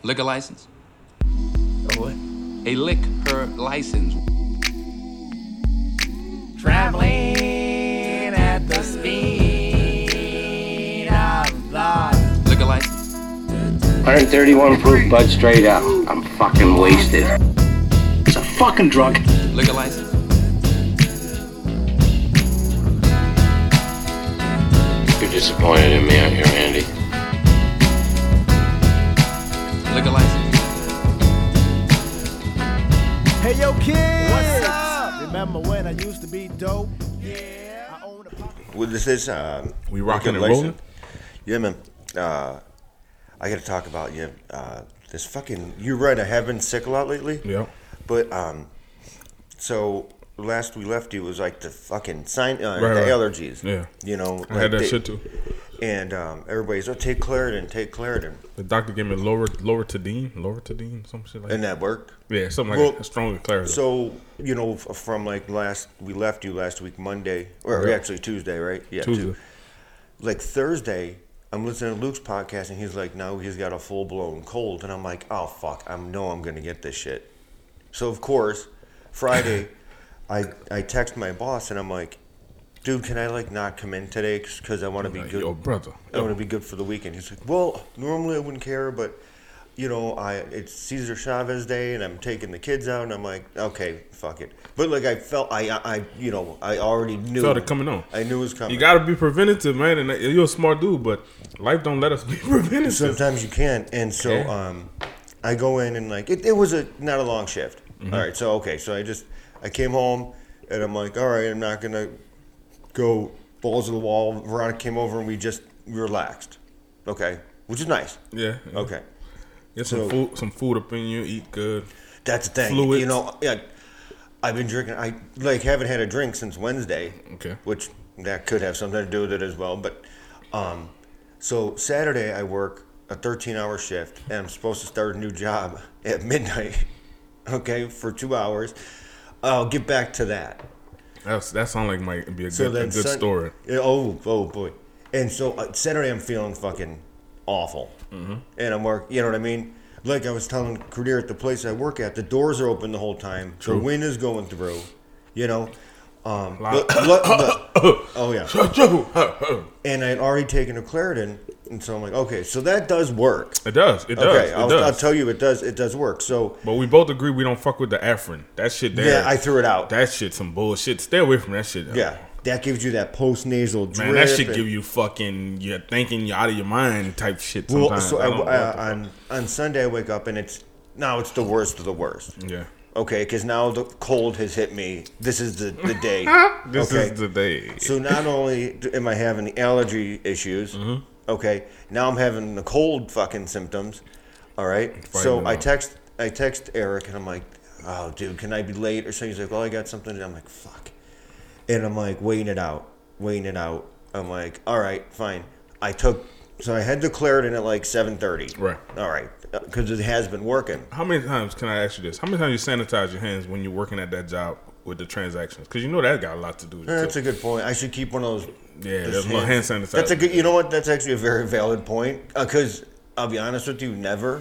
Liquor license? A what? A liquor license. Traveling at the speed of thought. Liquor license? 131 proof Bud straight out. I'm fucking wasted. It's a fucking drunk. Liquor license? You're disappointed in me, aren't you, Randy? Liquor license? Hey yo, kids! What's up? Remember when I used to be dope? Yeah. I own a pocket. Well, this is We rocking and license. rolling? Yeah, man. I got to talk about this fucking. You're right. I have been sick a lot lately. Yeah. But so last we left you was like the fucking sign the right. allergies. Yeah. You know, I had that shit too. And everybody's take Claritin. The doctor gave me Loratadine, some shit like that. And that worked. Yeah, something like that. Stronger clarity. So, you know, from like we left you last week Monday, or Yeah. actually Tuesday, right? Yeah, Tuesday. Like Thursday, I'm listening to Luke's podcast, and he's like, "No, he's got a full blown cold," and I'm like, "Oh fuck, I'm gonna get this shit." So of course, Friday, I text my boss, and I'm like, "Dude, can I like not come in today because I want to be good? Yo, brother. I want to be good for the weekend." He's like, "Well, normally I wouldn't care, but." You know, it's Cesar Chavez Day, and I'm taking the kids out, and I'm like, okay, fuck it. But like, I felt, I already knew. Felt it coming on. I knew it was coming. You gotta be preventative, man. And you're a smart dude, but life don't let us be preventative. Sometimes you can't, and so I go in and like it was not a long shift. Mm-hmm. All right, so I came home, and I'm like, all right, I'm not gonna go balls to the wall. Veronica came over, and we just relaxed. Okay, which is nice. Yeah. Okay. Get some food up in you. Eat good. That's the thing. Fluids. You know, yeah, I've been drinking. I haven't had a drink since Wednesday. Okay. Which that could have something to do with it as well. But so Saturday I work a 13-hour shift, and I'm supposed to start a new job at midnight. Okay, for 2 hours. I'll get back to that. That sounds like might be a So good story. Oh boy. And so Saturday I'm feeling fucking awful. Mm-hmm. And I'm you know what I mean? Like I was telling Kadir at the place I work at, the doors are open the whole time. True. The wind is going through, you know. Oh yeah. And I had already taken a Claritin, and so I'm like, okay, so that does work. It does. Okay, I'll tell you, it does work. So, but we both agree we don't fuck with the Afrin. That shit there. Yeah, I threw it out. That shit some bullshit. Stay away from that shit. Yeah. That gives you that post-nasal drip. Man, that shit give you fucking, you're thinking you're out of your mind type shit sometimes. Well, so on Sunday I wake up and it's the worst of the worst. Yeah. Okay, because now the cold has hit me. This is the day. This is the day. So not only am I having the allergy issues, okay, now I'm having the cold fucking symptoms. All right. So I text Eric and I'm like, oh, dude, can I be late or something? He's like, well, I got something to do. I'm like, fuck. And I'm like, waiting it out. I'm like, all right, fine. I had the Claritin at like 7:30. Right. All right, because it has been working. How many times, can I ask you this? How many times you sanitize your hands when you're working at that job with the transactions? Because you know that got a lot to do with it. That's a good point. I should keep one of those. Yeah, there's no hand sanitizer. That's a good. You know what? That's actually a very valid point. Because I'll be honest with you, never.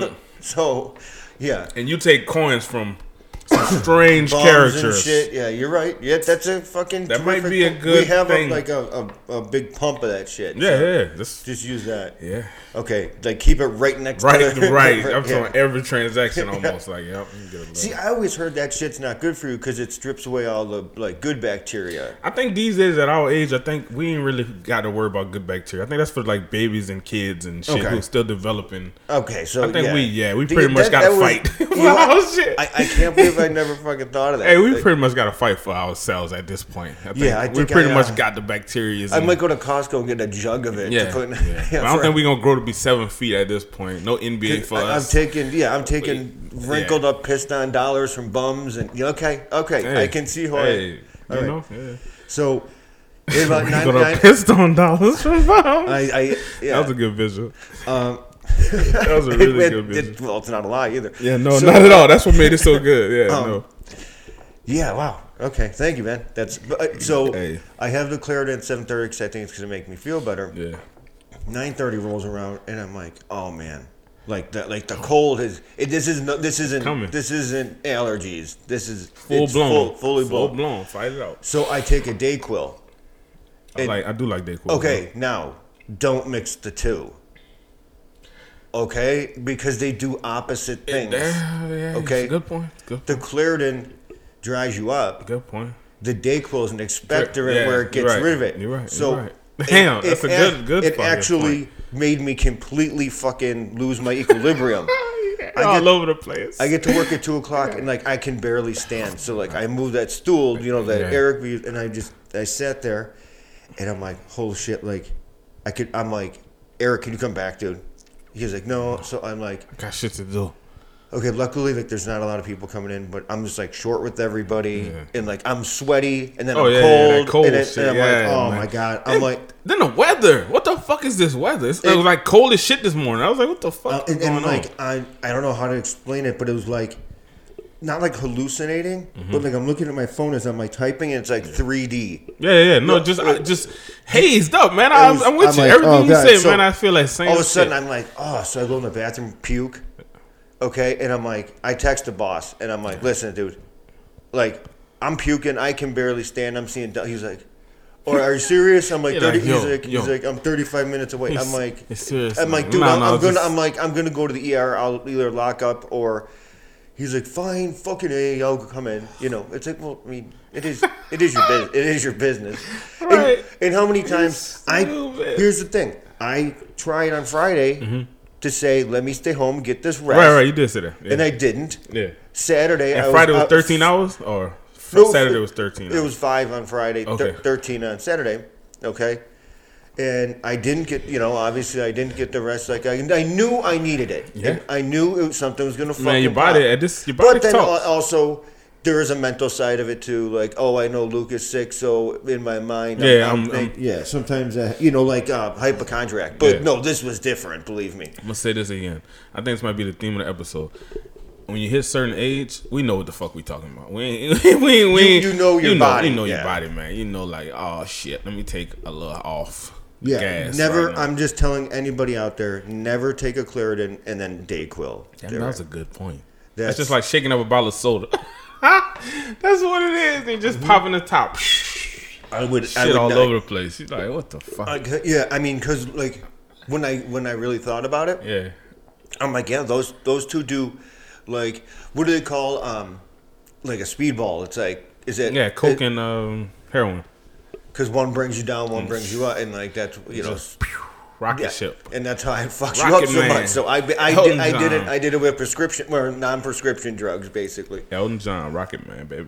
So, yeah. And you take coins from some strange Bums characters. And shit. Yeah, you're right. Yeah, that's a fucking. That might be a point. good We have thing. a big pump of that shit. Yeah, so yeah. Just use that. Yeah. Okay, like keep it right next. Right. to the, I'm talking every transaction almost. Like, yep. See, I always heard that shit's not good for you because it strips away all the like good bacteria. I think these days at our age, I think we ain't really got to worry about good bacteria. I think that's for like babies and kids and shit who's still developing. Okay, so I think we pretty much got to fight for our shit. I can't believe I never fucking thought of that. Hey, we pretty much got to fight for ourselves at this point. I think we pretty much got the bacteria. I might go to Costco and get a jug of it. Yeah, to put in, but I don't think we're gonna grow to be 7 feet at this point. No NBA for us. I'm taking wrinkled up piston dollars from bums and okay. Hey, I can see how. Hey, you know. Yeah. So about piston dollars from bums. That was a good visual. That was a really good visual. Well, it's not a lie either. Yeah, no, not at all. That's what made it so good. Yeah, no. Yeah, wow. Okay, thank you, man. That's so. Hey. I have the Claritin at 7:30 because I think it's going to make me feel better. Yeah. 9:30 rolls around and I'm like, oh man, Like the cold is. This isn't Coming. this isn't allergies. This is Full blown. fully Full blown. blown. Fight it out. So I take a Dayquil. I do like Dayquil. Okay, now don't mix the two. Okay, because they do opposite things. Okay, Good point. Good the point. Claritin dries you up. Good point. The Dayquil is an expectorant Yeah, where it gets you're right. rid of it. You're right. So You're right. Damn, that's a good. It fucking actually point. made me completely fucking lose my equilibrium. all over the place. I get to work at 2:00 and like I can barely stand. So like I moved that stool, that Eric used, and I sat there, and I'm like, holy shit, like I'm like, Eric, can you come back, dude? He was like, no. So I'm like, I got shit to do. okay, luckily, like, there's not a lot of people coming in, but I'm just, like, short with everybody, and, like, I'm sweaty, and then I'm cold, that cold and, shit. I'm Yeah, like, oh, man. my God. I'm like... Then the weather. What the fuck is this weather? It was like cold as shit this morning. I was like, what the fuck is going like, on? I don't know how to explain it, but it was, like, not, like, hallucinating, but, like, I'm looking at my phone as I'm, like, typing, and it's, like, 3D. Yeah. No, just hazed up, man. I'm with you. like, Everything oh, you God. say, So, man, I feel like same All of a sudden, shit. I'm like, oh, so I go in the bathroom, puke. Okay, and I'm like, I text the boss, and I'm like, listen, dude, like, I'm puking, I can barely stand, I'm seeing, he's like, or are you serious? I'm like, You're 30, like, he's like, I'm 35 minutes away. I'm like, It's serious, I'm like, man. dude, No, I'm gonna go to the ER, I'll either lock up, or, he's like, fine, fucking A, I'll come in, it's like, well, I mean, it is your business, Right. and how many times, here's the thing, I tried on Friday, to say, let me stay home, get this rest. Right, you did say that. Yeah. And I didn't. Yeah. Saturday, And Friday was 13 hours? Or Saturday was 13 hours? It was 5 on Friday, Okay. 13 on Saturday. Okay. And I didn't get, obviously I didn't get the rest. Like I knew I needed it. Yeah. And I knew something was going to fucking Man, your pop. body, your body But then talks. also, there is a mental side of it too. Like, oh, I know Luke is sick, so in my mind, Yeah, sometimes, like hypochondriac. But Yeah. no, this was different. Believe me. I'm going to say this again. I think this might be the theme of the episode. When you hit a certain age, we know what the fuck we talking about. We ain't, You know your body. You know Yeah. your body, man. You know, like, oh, shit, let me take a little off. Yeah, gas never. right now. I'm just telling anybody out there, never take a Claritin and then Dayquil. Damn, that was a good point. That's- That's just like shaking up a bottle of soda. That's what it is. They just popping the top. I would Shit all over the place. You're like, what the fuck? Yeah, I mean, because like when I really thought about it, Yeah. I'm like, yeah, those two do, like, what do they call like a speedball? It's like, is it? Yeah, coke and heroin. Because one brings you down, one brings you up, and like that's Rocket yeah. ship. And that's how I fucked you Rocket up so Man. much. So I Elton did it with prescription or non-prescription drugs, basically. Elton John, Rocket Man, baby.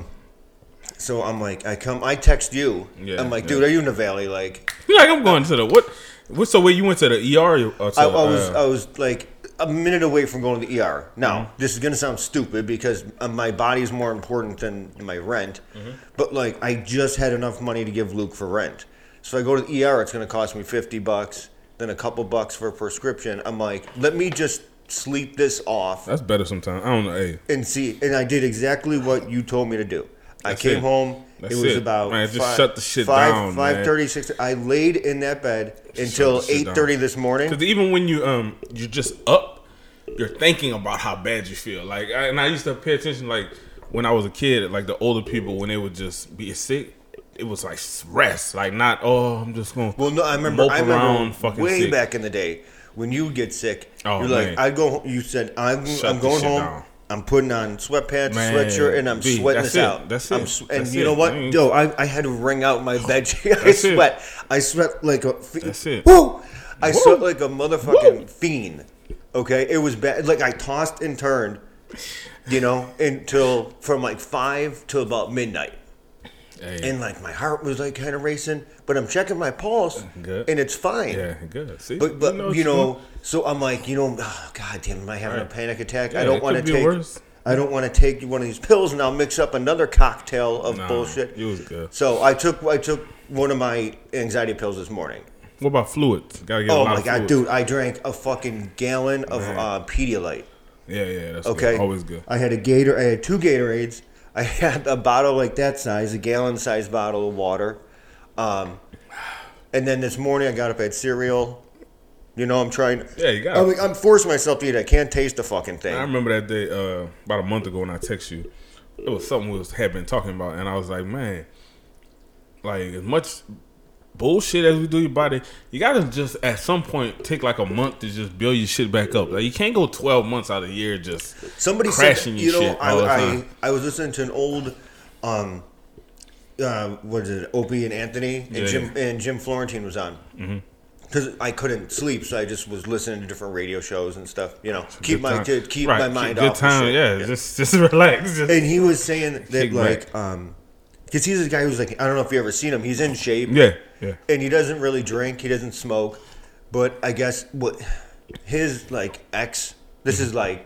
So I'm like, I text you. Yeah, I'm like, yeah. dude, are you in the valley? Like, You're like, I'm going to the what? So where you went to the ER? Or to, I was like a minute away from going to the ER. Now, this is gonna sound stupid because my body is more important than my rent. But like, I just had enough money to give Luke for rent. So I go to the ER. It's gonna cost me $50, then a couple bucks for a prescription. I'm like, let me just sleep this off That's better sometimes. I don't know. Hey, and see. And I did exactly what you told me to do. I That's came it. home. That's it was it. about Man, just shut the shit down, man. 5:30, 6. I laid in that bed until the shit 8:30 down. this morning. because even when you're just up, you're thinking about how bad you feel. Like, and I used to pay attention. Like when I was a kid, like the older people when they would just be sick, it was like rest. Like not, oh, I'm just going. Well, no, I remember fucking way sick. back in the day when you would get sick. Oh, you're man. like, I'd go. You said, I'm Shut the going shit home. down. I'm putting on sweatpants, Man, sweatshirt, and I'm B, sweating that's this it. out. That's I'm it. and That's you it. know what? I mean- Yo, I had to wring out my bed sheet. That's it. I sweat like a. That's it. Woo! I sweat like a motherfucking fiend. Okay, it was bad. Like I tossed and turned, until from like 5 to about midnight. Hey. And like my heart was like kind of racing, but I'm checking my pulse, Good. and it's fine. Yeah, good. See, But what you doing. so I'm like, oh, God damn, am I having a Right. panic attack? Yeah, I don't it want to could be take. worse. I don't want to take one of these pills and I'll mix up another cocktail of Nah, bullshit. you was good. So I took one of my anxiety pills this morning. What about fluids? Gotta get a Oh lot my of God, fluids. dude! I drank a fucking gallon of Pedialyte. Yeah, that's Okay, good. Always good. I had I had 2 Gatorades. I had a bottle like that size, a gallon-sized bottle of water. And then this morning I got up, I had cereal, You know, I'm trying. Yeah, you got. I mean, I'm forcing myself to eat. I can't taste the fucking thing. I remember that day about a month ago when I text you. It was something we had been talking about, and I was like, man, like as much bullshit as we do your body, you gotta just at some point take like a month to just build your shit back up. Like you can't go 12 months out of the year just Somebody crashing said, your you know, shit all the time. I was listening to an old, what is it, Opie and Anthony, and Jim Florentine was on. Because I couldn't sleep, so I just was listening to different radio shows and stuff. You know, keep my mind off. Good time, shit. yeah. Just relax. Just And he was saying that like, back. because he's a guy who's like, I don't know if you ever seen him. He's in shape. yeah. And he doesn't really drink. He doesn't smoke. But I guess what his like ex. This is like,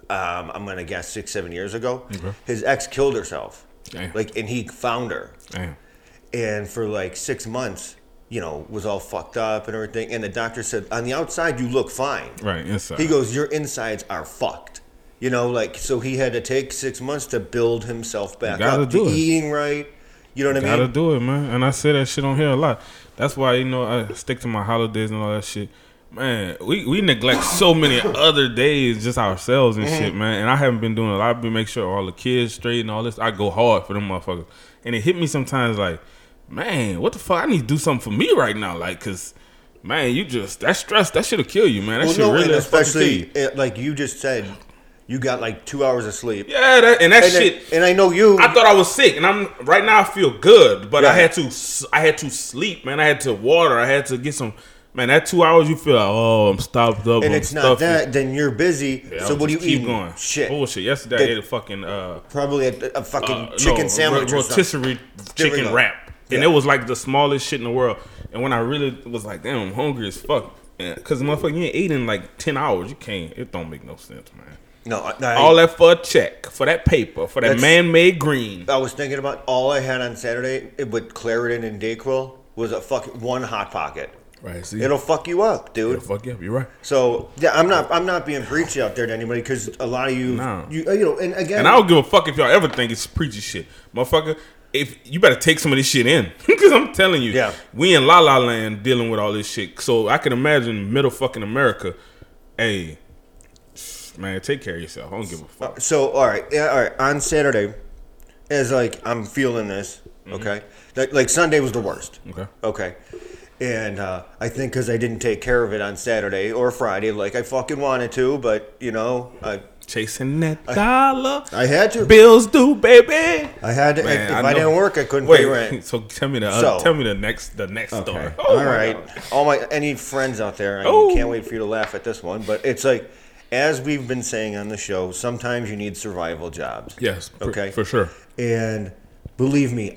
I'm gonna guess 6-7 years ago. Okay. His ex killed herself. Damn. Like, and he found her. Damn. And for like 6 months, you know, was all fucked up and everything. And the doctor said, on the outside, you look fine. Right, inside. He goes, your insides are fucked. You know, like, so he had to take 6 months to build himself back gotta up. do it. Eating right. You know what I mean? Gotta do it, man. And I say that shit on here a lot. That's why, you know, I stick to my holidays and all that shit. Man, we neglect so many other days just ourselves and shit, man. And I haven't been doing a lot. I've been making sure all the kids straight and all this. I go hard for them motherfuckers. And it hit me sometimes like, man, what the fuck? I need to do something for me right now. Like, cause, man, you just, that stress, that shit'll kill you, man. That shit really, and especially, kill you. like you just said, you got like 2 hours of sleep. Yeah, that shit. And I know you. I thought I was sick, and right now I feel good, but Yeah. I had to sleep, man. I had to water. I had to get some. Man, that 2 hours you feel like, oh, I'm stopped up. And I'm it's not stuffy. that, then you're busy. Yeah, so I'll what do you just keep eat? going? Shit. Bullshit. Yesterday I ate a fucking Probably a fucking chicken sandwich or rotisserie something. chicken wrap, and Yeah. it was like the smallest shit in the world. And when I really was like, damn, I'm hungry as fuck, because motherfucker, you ain't eating in like 10 hours. You can't. It don't make no sense, man. No, All that for a check, for that paper, for that That's- man-made green. I was thinking about all I had on Saturday with Claritin and Dayquil was a fucking one Hot Pocket. Right. See, It'll fuck you up, dude. it'll fuck you up. You're right. So yeah, I'm not being preachy out there to anybody because a lot of you, No. you know, and again, And I don't give a fuck if y'all ever think it's preachy shit, motherfucker. If you better take some of this shit in, because I'm telling you, Yeah. we in La La Land dealing with all this shit. So I can imagine middle fucking America. Hey, man, take care of yourself. I don't give a fuck. So all right. On Saturday, as like I'm feeling this, okay, like Sunday was the worst. Okay. And I think because I didn't take care of it on Saturday or Friday like I fucking wanted to, but you know, Chasing that dollar. I had to. Bills due, baby. I had to. Man, if I know. didn't work, I couldn't pay rent. So tell me the next story. Oh, All my right. God. Any friends out there, I Oh. can't wait for you to laugh at this one. But it's like, as we've been saying on the show, sometimes you need survival jobs. Yes. Okay. For sure. And believe me,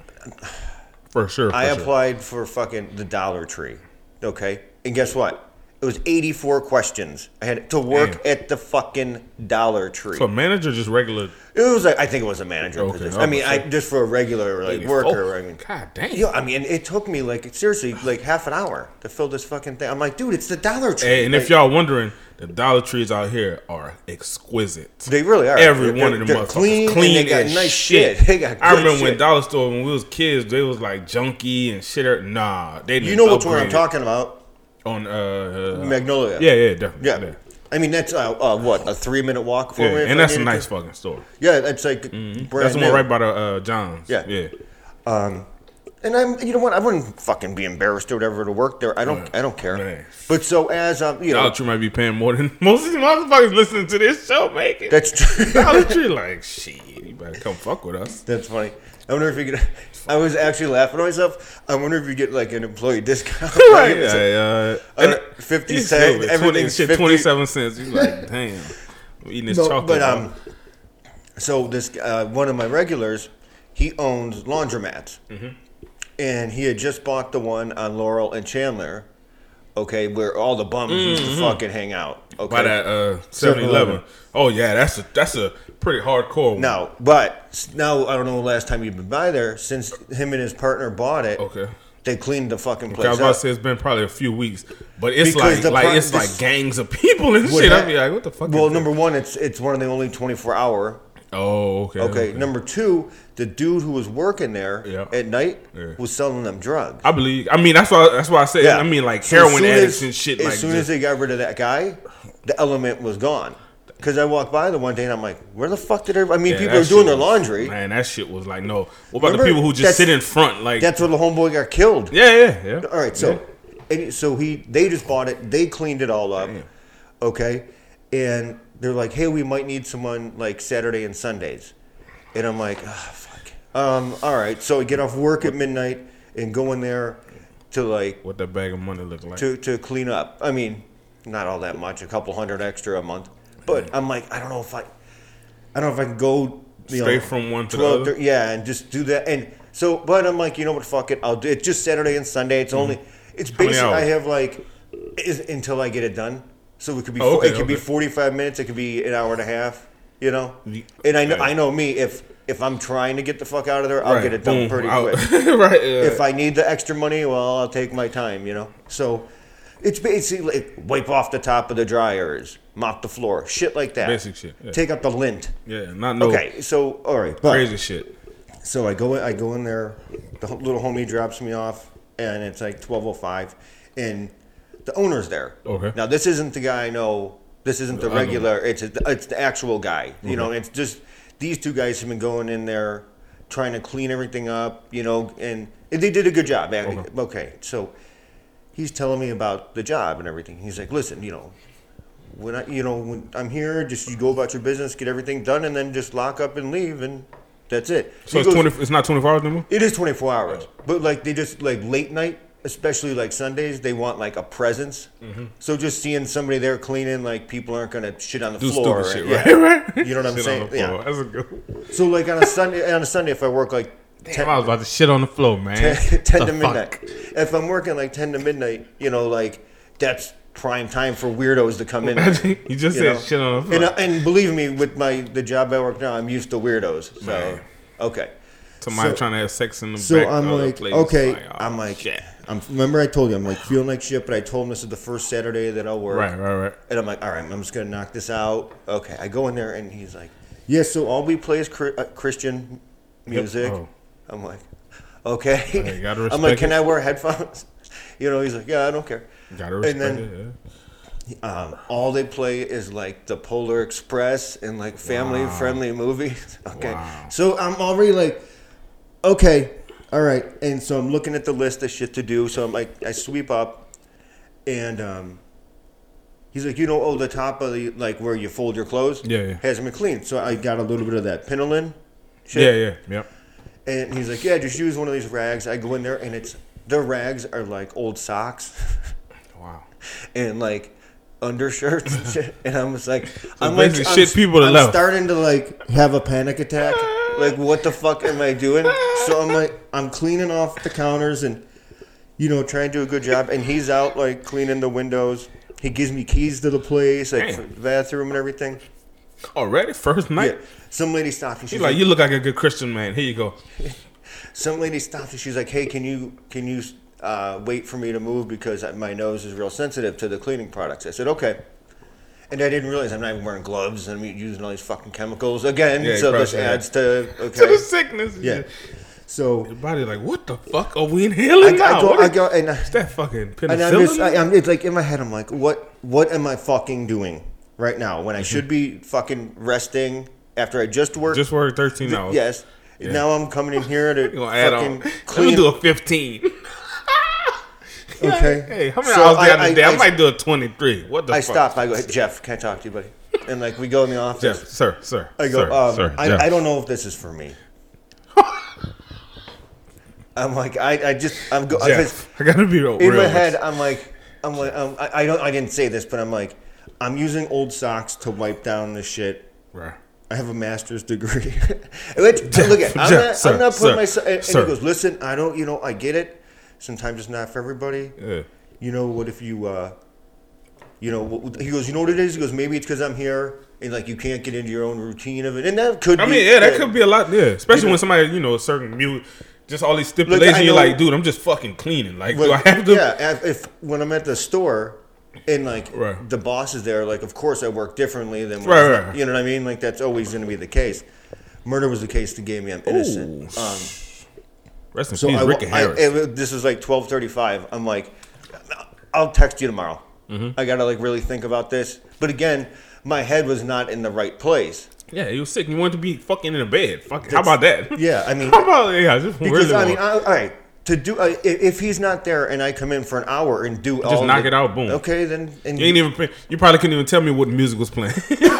For sure. I applied for fucking the Dollar Tree. Okay. And guess what? It was 84 questions. I had to work at the fucking Dollar Tree. So manager, just regular. It was like, I think it was a manager Okay. position. I mean, just for a regular like 84. worker. I mean, God damn. yeah, I mean, it took me like seriously like half an hour to fill this fucking thing. I'm like, dude, it's the Dollar Tree. Hey, and like, if y'all wondering, the Dollar Trees out here are exquisite. they really are. Every one of them they're motherfuckers clean, and they got as nice shit. They got I good remember when shit. Dollar Store, when we was kids, they was like junky and shit. Nah, they didn't You know which one I'm upgrade talking about? on Magnolia. yeah, definitely. Yeah. I mean, that's what, a 3-minute walk for Yeah, me. if and I that's a needed nice to? fucking store. Yeah, that's like brand That's the new. one right by the John's. Yeah. yeah. And you know what? I wouldn't fucking be embarrassed or whatever to work there. I don't care. Man. But so as you know, Dollar Tree might be paying more than most of these motherfuckers listening to this show making. that's true. Dollar Tree like shit. You better come fuck with us. That's funny. I wonder if you get. I was actually laughing to myself. I wonder if you get like an employee discount. Right. And 50 cents. Everything's 50. 27 cents. You like, damn. I'm eating this chocolate. But so this one of my regulars, he owns laundromats, and he had just bought the one on Laurel and Chandler. Okay, where all the bums used to fucking hang out. Okay, by that 7-Eleven. Oh yeah, that's a pretty hardcore one. now I don't know the last time you've been by there. Since him and his partner bought it, Okay. they cleaned the fucking I place was about up. to say it's been probably a few weeks, but it's Because like this- gangs of people and What shit. hap- I'd be like, what the fuck? Well, is number one, it's one of the only 24-hour. Oh, okay. Okay. Number two, the dude who was working there Yeah. at night Yeah. was selling them drugs. I believe. I mean, that's why I said. I mean, like So heroin as soon addicts as- and shit. As Like soon as they got rid of that guy, the element was gone. Because I walked by the one day and I'm like, where the fuck did everybody? I mean, yeah, people that are doing shit their was- laundry. Man, that shit was like no. What about Remember, the people who just that's- sit in front? Like That's where the homeboy got killed. yeah. All right, so they just bought it. They cleaned it all up. Damn. Okay, and they're like, hey, we might need someone like Saturday and Sundays, and I'm like, oh, fuck. All right, so I get off work at midnight and go in there to like what that bag of money look like. to clean up. I mean, not all that much, a couple hundred extra a month, but I'm like, I don't know if I can go Straight from one to the 12, other? yeah, and just do that. And so, but I'm like, you know what? Fuck it. I'll do it. Just Saturday and Sunday. It's only. It's many basically I hours? have like until I get it done. So it could be. Oh, okay, it could be okay. 45 minutes. It could be an hour and a half. You know. The- And I know. right. I know me. If I'm trying to get the fuck out of there, I'll Right, get it done boom, pretty out. quick. Right. Yeah. If I need the extra money, well, I'll take my time, you know. So it's basically like wipe off the top of the dryers, mop the floor, shit like that. Basic shit, yeah. Take out the lint. yeah, not no Okay, so all right, but, crazy shit. so I go in there. The little homie drops me off, and it's like 12:05, and the owner's there. Okay. Now this isn't the guy I know. This isn't the I know. regular. It's the actual guy. You know, it's just these two guys have been going in there trying to clean everything up. You know, and they did a good job. Man. Okay, so he's telling me about the job and everything. He's like, listen, you know. When I'm here, just you go about your business, get everything done, and then just lock up and leave, and that's it. So He it's goes, It's not 24 hours anymore. It is 24 hours, but like they just like late night, especially like Sundays, they want like a presence. So just seeing somebody there cleaning, like people aren't gonna shit on the Do floor. stupid shit, Yeah. right? Right. You know what I'm Shit saying? on the floor. Yeah. That's a good. So like on a Sunday, if I work like Damn, I was about to shit on the floor, man. 10 The to midnight. fuck? If I'm working like 10 to midnight, you know, like that's prime time for weirdos to come in. You just you said know? shit on the floor. And believe me, with the job I work now, I'm used to weirdos. So Man. okay. Somebody So- trying to have sex in the So back I'm of the like, place. okay. oh, I'm like, shit. remember I told you I'm like feeling like shit, but I told him this is the first Saturday that I'll work. Right. And I'm like, all right, I'm just gonna knock this out. Okay, I go in there and he's like, yeah. So all we play is Christian music. Oh. I'm like, okay. Okay, gotta I'm like, respect can it. I wear headphones? You know, he's like, yeah, I don't care. Gotta respect then- it. All they play is like the Polar Express and like family-friendly movies. Okay, Wow. so I'm already like, okay, all right, and so I'm looking at the list of shit to do. So I'm like, I sweep up, and he's like, the top of the like where you fold your clothes, Yeah. hasn't been cleaned. So I got a little bit of that Pinolin shit. Yeah. Yep. And he's like, yeah, just use one of these rags. I go in there, and the rags are like old socks. Wow. And like undershirts and shit. And I'm just like, basically shit people to I'm left. starting to like have a panic attack. Like, what the fuck am I doing? So I'm like, I'm cleaning off the counters and, trying to do a good job. And he's out like cleaning the windows. He gives me keys to the place, like Damn. for the bathroom and everything. Already? First night? Yeah. Some lady stopped and she's He's like, you look like a good Christian man. Here you go. some lady stopped and she's like, hey, can you wait for me to move because my nose is real sensitive to the cleaning products. I said, okay. And I didn't realize I'm not even wearing gloves and I'm using all these fucking chemicals again. Yeah, So this probably, adds to, To okay. the sickness. Yeah. So Your body like, what the fuck are we inhaling now? I go, and Is that fucking I'm penicillin? it's like in my head, I'm like, what am I fucking doing right now when I should be fucking resting after I just worked? Just work 13 hours. Yes. Yeah. Now I'm coming in here to You're going to add on. fucking Let me clean. do a 15. Okay. Hey, how many So hours do you have I- a day? I I- might do a 23. What the I fuck? stop. I go, hey, Jeff, can I talk to you, buddy? And like we go in the office. Jeff, sir. I go, sir, I Jeff. don't know if this is for me. I'm like, I'm go. Jeff, I gotta be real. In my with head, you. I didn't say this, but I'm like, I'm using old socks to wipe down the shit. Right. I have a master's degree. Look at, I'm not putting myself. And he goes, listen, I don't, I get it. Sometimes it's not for everybody. Yeah. What if you, he goes, you know what it is? He goes, maybe it's because I'm here and like you can't get into your own routine of it, and that could. I be, mean, yeah, that could be a lot. Yeah, especially when somebody, a certain mute, just all these stipulations. I You're know- like, dude, I'm just fucking cleaning. Like, do I have to? Yeah, if when I'm at the store and like Right. the boss is there, like of course I work differently than Right. you know what I mean. Like that's always going to be the case. Murder was the case that gave me. I'm innocent. Rest in So peace, Ricky Harris. this is like 12:35. I'm like, I'll text you tomorrow. I gotta like really think about this. But again, my head was not in the right place. Yeah, he was sick. He wanted to be fucking in a bed. Fuck. How about that? Yeah, I mean, How about just because really I mean, want- all right. To do if he's not there and I come in for an hour and do all knock it out, boom. Okay, then and you ain't even. You probably couldn't even tell me what music was playing.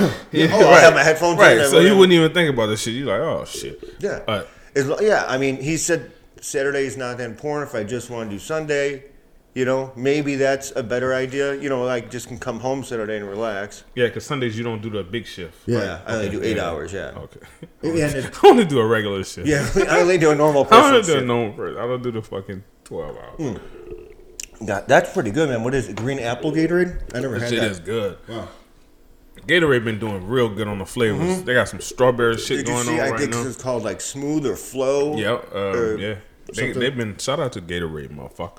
I have my headphones in Right, and so you whatever. wouldn't even think about this shit. You like, oh shit. Yeah. Yeah, I mean, he said Saturday's not that important. If I just want to do Sunday, maybe that's a better idea. Like just can come home Saturday and relax. Yeah, because Sundays you don't do the big shift. Yeah, right? I only do 8 hours. Yeah. Okay. Yeah, and it- I only do a regular shift. yeah, I only do a normal I only person. do a shit. normal first. I don't do the fucking 12 hours. That's pretty good, man. What is it? Green apple Gatorade? I never That had shit that. is good. Wow. Gatorade been doing real good on the flavors. They got some strawberry shit Did you going see? on I right think now. it's called like Smooth or Flow. Yep. Yeah. something. They've been shout out to Gatorade, motherfucker.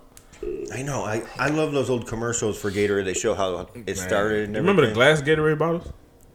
I know. I love those old commercials for Gatorade. They show how it started. And You remember the everything. glass Gatorade bottles?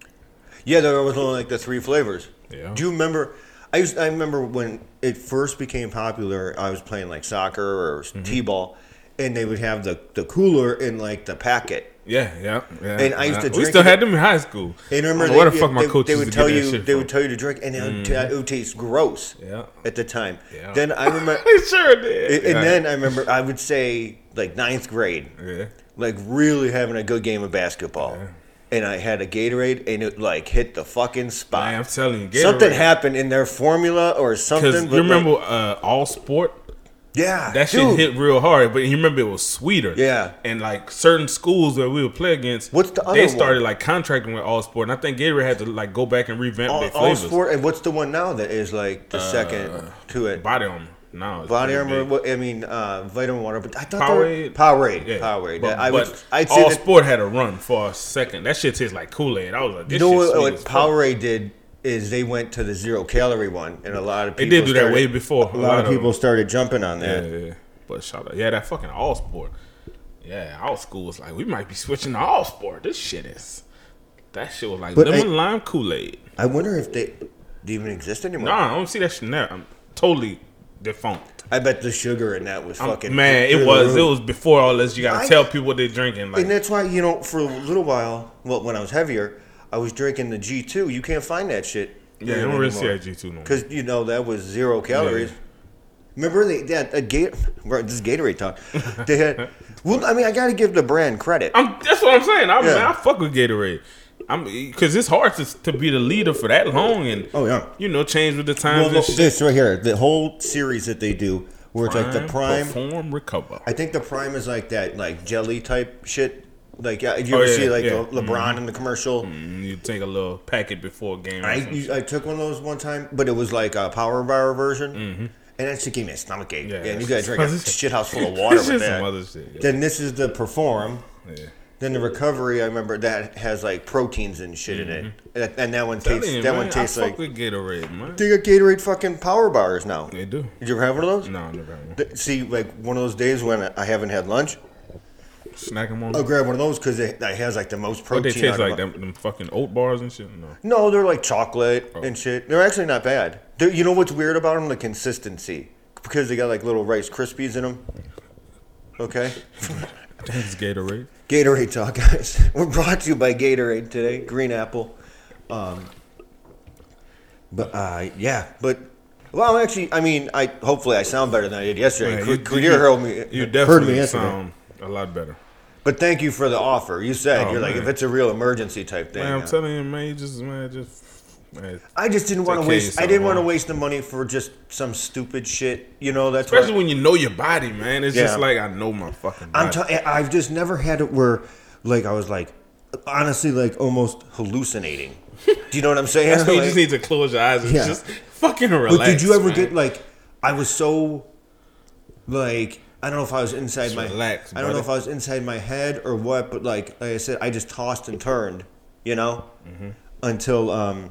Yeah, there was only like the 3 flavors. Yeah. Do you remember? I remember when it first became popular. I was playing like soccer or t-ball, and they would have the cooler in like the packet. Yeah. And I used to We drink still it. had them in high school. And remember, I don't know where the fuck my coach they used would to tell get that you shit they from. would tell you to drink, and it would taste gross. Yeah. At the time. Yeah. Then I remember, They sure did. and then I remember I would say like 9th grade, Yeah. like really having a good game of basketball. Yeah. And I had a Gatorade, and it like hit the fucking spot. Man, I'm telling you, Gatorade. Something happened in their formula or something. Because but you remember like, All Sport? yeah, That shit dude. hit real hard, but you remember it was sweeter. Yeah. And like certain schools that we would play against, What's the other they one? started like contracting with All Sport, and I think Gatorade had to like go back and revamp their All flavors. sport. And what's the one now that is like the second to it? Body Armor. No, it's Body pretty Armor. big. What, I mean, Vitamin Water. But I thought Powerade. Powerade. Yeah. Powerade. But, I'd say All that, Sport had a run for a second. That shit tastes like Kool-Aid. I was like, this you know shit sweet what as fuck. Powerade did is they went to the 0-calorie one, and a lot of They people did do that way before. A lot of people started jumping on that. Yeah. But shout out. Yeah, that fucking All Sport. Yeah, our school was like, we might be switching to All Sport. This shit is. That shit was like But lemon lime Kool-Aid. I wonder if they even exist anymore. Nah, I don't see that shit now. I'm totally defunct. I bet the sugar in that was fucking Man, through it the was. roof. It was before all this. You gotta I- tell people what they're drinking. Like, And that's why, for a little while, well, when I was heavier, I was drinking the G2. You can't find that shit. yeah, you don't really see that G2 no more. Because, that was 0 calories. Yeah. Remember, they had a this is Gatorade talk. They had, well, I mean, I got to give the brand credit. That's what I'm saying. Yeah. Man, I fuck with Gatorade. Because it's hard to be the leader for that long and Oh, yeah. change with the Well, times look, and shit. this right here, the whole series that they do, where it's like the Prime. Perform, recover. I think the Prime is like that, like jelly type shit. Like, you Oh, ever yeah, see like yeah. the LeBron in the commercial? You take a little packet before a game. Or some shit. I took one of those one time, but it was like a power bar version, and that shit gave me a stomach ache. Yeah, and you that's gotta drink a just- shit house full of water It's with just some that. other shit. Yeah. Then this is the Perform. Yeah. Then the Recovery, I remember that has like proteins and shit in it, and that one Telling tastes you, that man, one tastes I like fuck with Gatorade, man. they got Gatorade fucking power bars now. They do. Did you ever have one of those? No, never had one. See, like one of those days when I haven't had lunch, Snack them on. I'll grab one of those because it has like the most What protein. they taste out of like? them. Them fucking oat bars and shit? No. No, they're like chocolate Oh. and shit. They're actually not bad. You know what's weird about them? The consistency. Because they got like little Rice Krispies in them. Okay? Thanks, Gatorade. Gatorade talk, guys. We're brought to you by Gatorade today. Green Apple. Well, actually, I mean, hopefully I sound better than I did yesterday. Man, Kadir heard me. You heard definitely me yesterday. sound a lot better. But thank you for the offer. You said Oh, you're like, man. if it's a real emergency type thing. Man, I'm telling you, man, man. I just didn't want to Take care of waste. I yourself, didn't want to man. waste the money for just some stupid shit. That's Especially why when you know your body, man. It's just Yeah. like I know my fucking body. I've just never had it where, like, I was like, honestly, like almost hallucinating. Do you know what I'm saying? That's why you Like- just need to close your eyes and Yeah. just fucking relax. But did you ever man. get like? I was so, like, I don't know if I was inside Just my. relax, I don't know buddy. if I was inside my head or what, but like I said, I just tossed and turned, Mm-hmm. until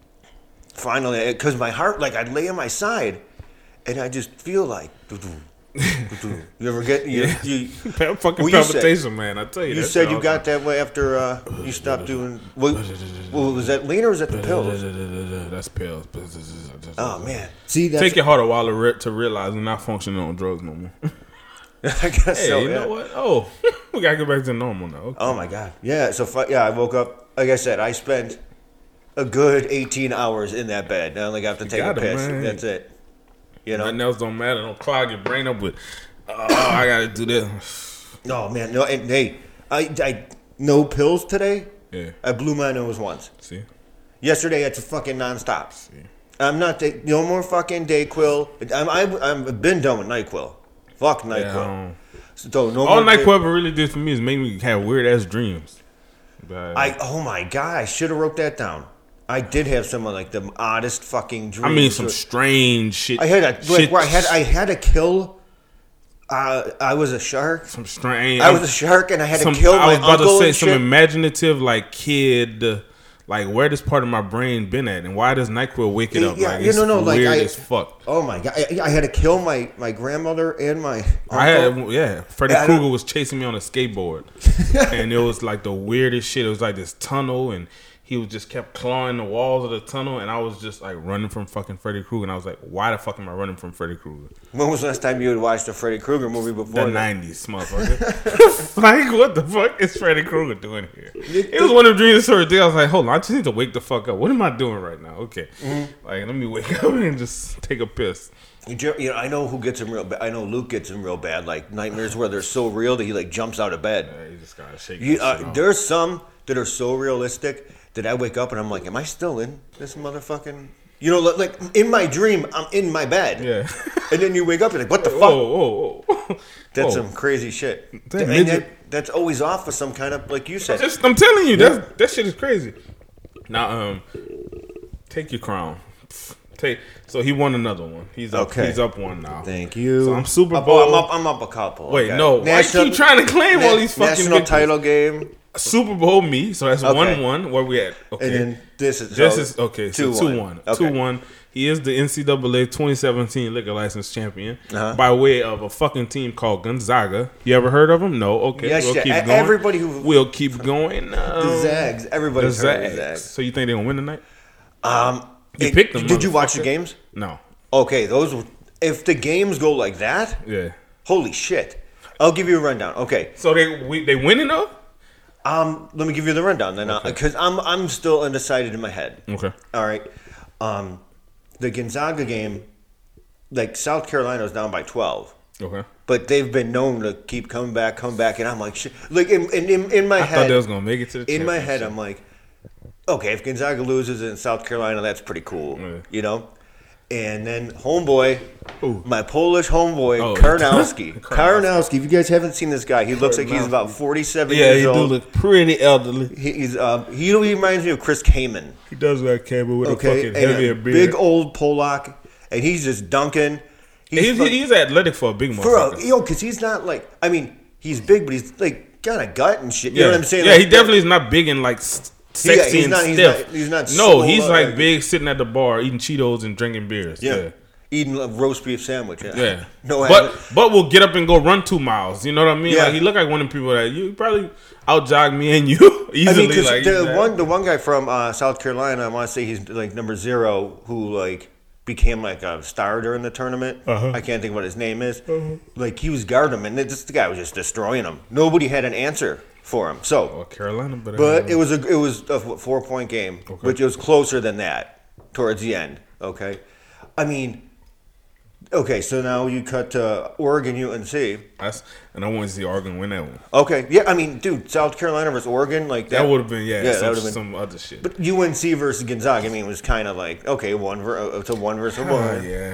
finally, because my heart, like, I'd lay on my side, and I just feel like, You ever get you? Fucking Well, you said- palpitation, man. I tell you. You that's said all you got that way after you stopped doing. Well, was that lean or was that the pills? That's pills. Oh man, See, that's Take your heart a while to realize you're not functioning on drugs no more. I guess Hey, so. you Yeah. know what? Oh, we gotta get back to normal now. Okay. Oh my god. Yeah. So I woke up. Like I said, I spent a good 18 hours in that bed. I only got to take a got it, piss. man. That's it. You know. Nothing else don't matter. Don't clog your brain up with. Oh, I gotta do this. No man. No. And hey, I no pills today. Yeah. I blew my nose once. See. Yesterday it's fucking nonstop. I'm not no more fucking Dayquil. I've been done with NyQuil. Fuck NyQuil. So no All more NyQuil ever really did for me is make me have weird ass dreams. But, oh my god, I should have wrote that down. I did have some of like the oddest fucking dreams. I mean, some strange shit. I had a shit, where I had to kill. I was a shark. some strange. I was a shark, and I had to some, kill I my was about uncle to say and some shit. imaginative like kid. Like where this part of my brain been at, and why does NyQuil wake it up? Yeah, like, you it's know, like weird as fuck. Oh my god, I had to kill my grandmother and my uncle. I had Freddy Yeah, I don't- Krueger was chasing me on a skateboard, and it was like the weirdest shit. It was like this tunnel, and he was just kept clawing the walls of the tunnel, and I was just like running from fucking Freddy Krueger, and I was like, why the fuck am I running from Freddy Krueger? When was the last time you had watched a Freddy Krueger movie The before? that? 90s, motherfucker. Like, what the fuck is Freddy Krueger doing here? It was one of the dreams sort of thing. I was like, hold on, I just need to wake the fuck up. What am I doing right now? Okay, like let me wake up and just take a piss. You know, I know who gets him real bad. I know Luke gets him real bad. Like nightmares where they're so real that he like jumps out of bed. Yeah, you just gotta shake. that shit off. There's some that are so realistic that I wake up and I'm like, am I still in this motherfucking? You know, like in my dream, I'm in my bed. Yeah. And then you wake up and like, what the fuck? Whoa. That's Whoa. some crazy shit. That And midget- that's always off with some kind of, like you said. I'm telling you, that shit is crazy. Now, take your crown. So he won another one. He's up. Okay. He's up one now. Thank you. So I'm Super Bowl. I'm up a couple. Wait, Okay. no. Why you keep trying to claim all these fucking national victories? title game. Super Bowl me. So that's Okay. 1-1. Where we at? Okay. And then this is okay. So 2-1. Okay. 2-1. He is the NCAA 2017 liquor license champion by way of a fucking team called Gonzaga. You ever heard of him? No. Okay. Yes, we'll yeah. keep going. Everybody who We'll keep going. the Zags. Everybody's heard of the Zags. So you think they're gonna win tonight? You picked them. Did you watch the motherfucker. games? No. Okay, if the games go like that, Yeah. holy shit. I'll give you a rundown. Okay. So they winning though? Let me give you the rundown then, because I'm still undecided in my head. Okay. All right. The Gonzaga game, like South Carolina's down by 12, Okay. but they've been known to keep coming back, and I'm like, shit. Like in my I head, thought they was gonna make it to the in my head, championship. I'm like, okay, if Gonzaga loses in South Carolina, that's pretty cool, Yeah. you know. And then homeboy, Ooh. my Polish homeboy, Oh. Karnowski. Karnowski. If you guys haven't seen this guy, he looks like he's about 47 Yeah, years he do old. look pretty elderly. He reminds me of Chris Kamen. He does that camera with Okay, a fucking and heavier a beard. big old Polak, and he's just dunking. He's athletic for a big motherfucker. Because he's not like, I mean, he's big, but he's like got a gut and shit. You know what I'm saying? Yeah, Like, he definitely is not big and like sexy he's and not- he's stiff. not- he's not No, so, he's like like- big, sitting at the bar eating Cheetos and drinking beers. Yeah. Eating a roast beef sandwich. Yeah. Yeah. No, but we'll get up and go run 2 miles. You know what I mean? Yeah. Like he look like one of the people that you probably out jog me and you I easily. mean, because like the one guy from South Carolina, I want to say he's like number 0, who like became like a star during the tournament. I can't think what his name is. Like he was guarding him, and the guy was just destroying him. Nobody had an answer for him. So, Well, Carolina, but it was a 4-point game, but it was closer than that towards the end. Okay, I mean. Okay, so now you cut to Oregon UNC. And I want to see Oregon win that one. Okay, yeah, I mean, dude, South Carolina versus Oregon, like That would have been that would've been. some other shit. But UNC versus Gonzaga, I mean, it was kind of like okay, it's a 1 versus 1. Yeah.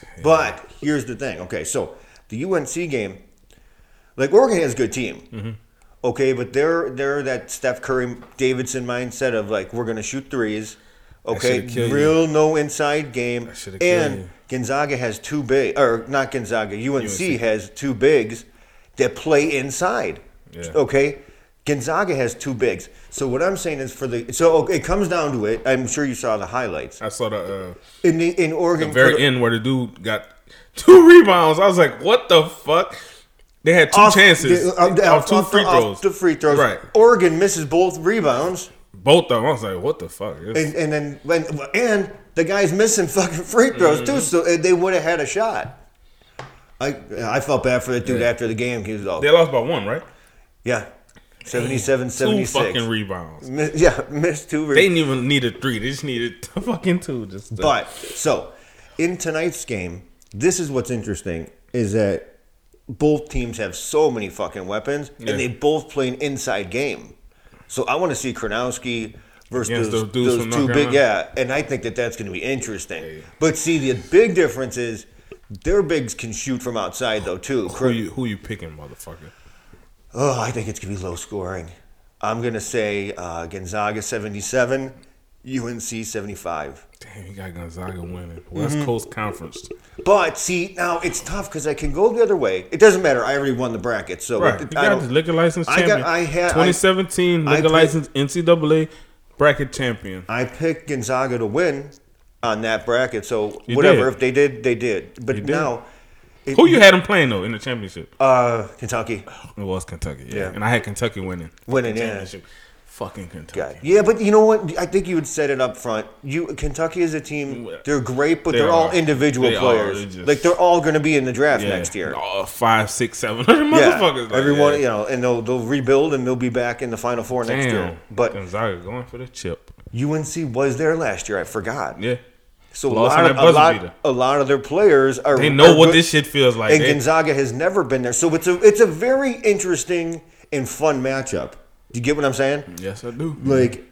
But here's the thing. Okay, so the UNC game, like Oregon has a good team. Mm-hmm. Okay, but they're that Steph Curry Davidson mindset of like we're gonna shoot threes. Okay, should've killed real no inside game. should've killed you. And Gonzaga has 2 big, or not Gonzaga. UNC has 2 bigs that play inside. Yeah. Okay, Gonzaga has 2 bigs. So what I'm saying is it comes down to it. I'm sure you saw the highlights I saw the in Oregon. very end where the dude got 2 rebounds. I was like, what the fuck? They had 2 chances off 2 free throws. Off the free throws. Right. Oregon misses both rebounds. Both of them. I was like, what the fuck? And then the guy's missing fucking free throws too, so they would have had a shot. I felt bad for that dude after the game. He was all, they lost by 1, right? Yeah. 77-76. 2 fucking rebounds. Missed 2 rebounds. They didn't even need a 3. They just needed fucking 2. But, so, in tonight's game, this is what's interesting, is that both teams have so many fucking weapons, and they both play an inside game. So I want to see Kronowski versus those dudes from two North big, Carolina. and I think that's going to be interesting. Yeah. But see, the big difference is their bigs can shoot from outside, though, too. Who you picking, motherfucker? Oh, I think it's going to be low scoring. I'm going to say Gonzaga 77, UNC 75. Damn, you got Gonzaga winning. West Coast Conference. But, see, now it's tough because I can go the other way. It doesn't matter. I already won the bracket. So right. You got the liquor license champion. 2017 liquor license NCAA bracket champion. I picked Gonzaga to win on that bracket. So, you whatever. Did. If they did, they did. But now... Who you had them playing, though, in the championship? Kentucky. It was Kentucky, yeah. And I had Kentucky winning. Championship. Fucking Kentucky. God. Yeah, but you know what? I think you would set it up front. Kentucky is a team. They're great, but they're all individual players. They're all going to be in the draft next year. 5, 6, 700 motherfuckers. Like, everyone, and they'll rebuild and they'll be back in the Final Four next year. But Gonzaga going for the chip. UNC was there last year. I forgot. Yeah. So a lot of their players are. They know what this shit feels like. And Gonzaga has never been there, so it's a very interesting and fun matchup. Do you get what I'm saying? Yes, I do. Like,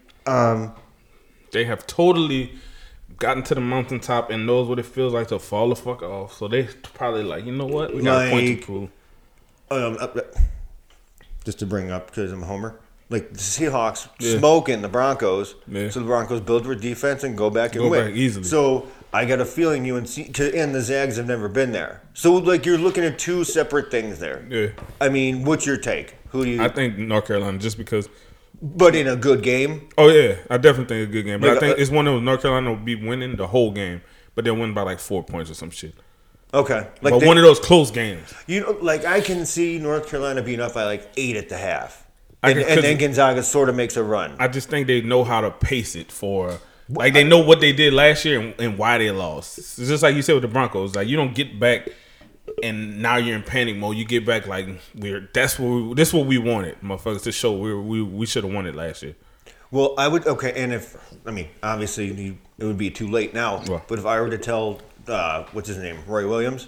they have totally gotten to the mountaintop and knows what it feels like to fall the fuck off. So they probably like, you know what? We got a point to prove. Just to bring up, because I'm a homer. Like the Seahawks smoking the Broncos, so the Broncos build their defense and go back and win easily. So I got a feeling UNC and the Zags have never been there. So like you're looking at 2 separate things there. Yeah. I mean, what's your take? Who do you? I think North Carolina, just because. But in a good game. Oh yeah, I definitely think a good game. But I think it's one of those North Carolina will be winning the whole game, but they'll win by like 4 points or some shit. Okay, but one of those close games. Like I can see North Carolina being up by like 8 at the half. And then Gonzaga sort of makes a run. I just think they know how to pace it for, like they know what they did last year and why they lost. It's just like you said with the Broncos. Like you don't get back and now you're in panic mode. You get back like this is what we wanted, motherfuckers, to show we should have won it last year. Well, I would obviously it would be too late now. Well, but if I were to tell what's his name, Roy Williams,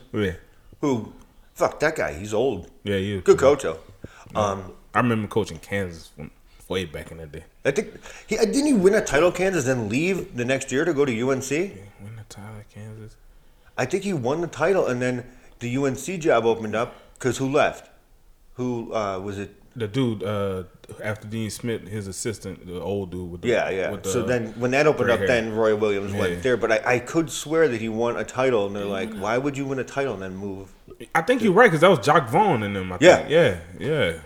fuck that guy, he's old. Yeah, he is. Good coach though. I remember coaching Kansas way back in the day. I think didn't he win a title at Kansas, then leave the next year to go to UNC? Yeah, win the title at Kansas. I think he won the title, and then the UNC job opened up because who left? Who was it? The dude after Dean Smith, his assistant, the old dude with the With so then when that opened up, then Roy Williams went there. But I could swear that he won a title, and they're like, why would you win a title and then move? I think you're right because that was Jock Vaughn in them. I think. Yeah.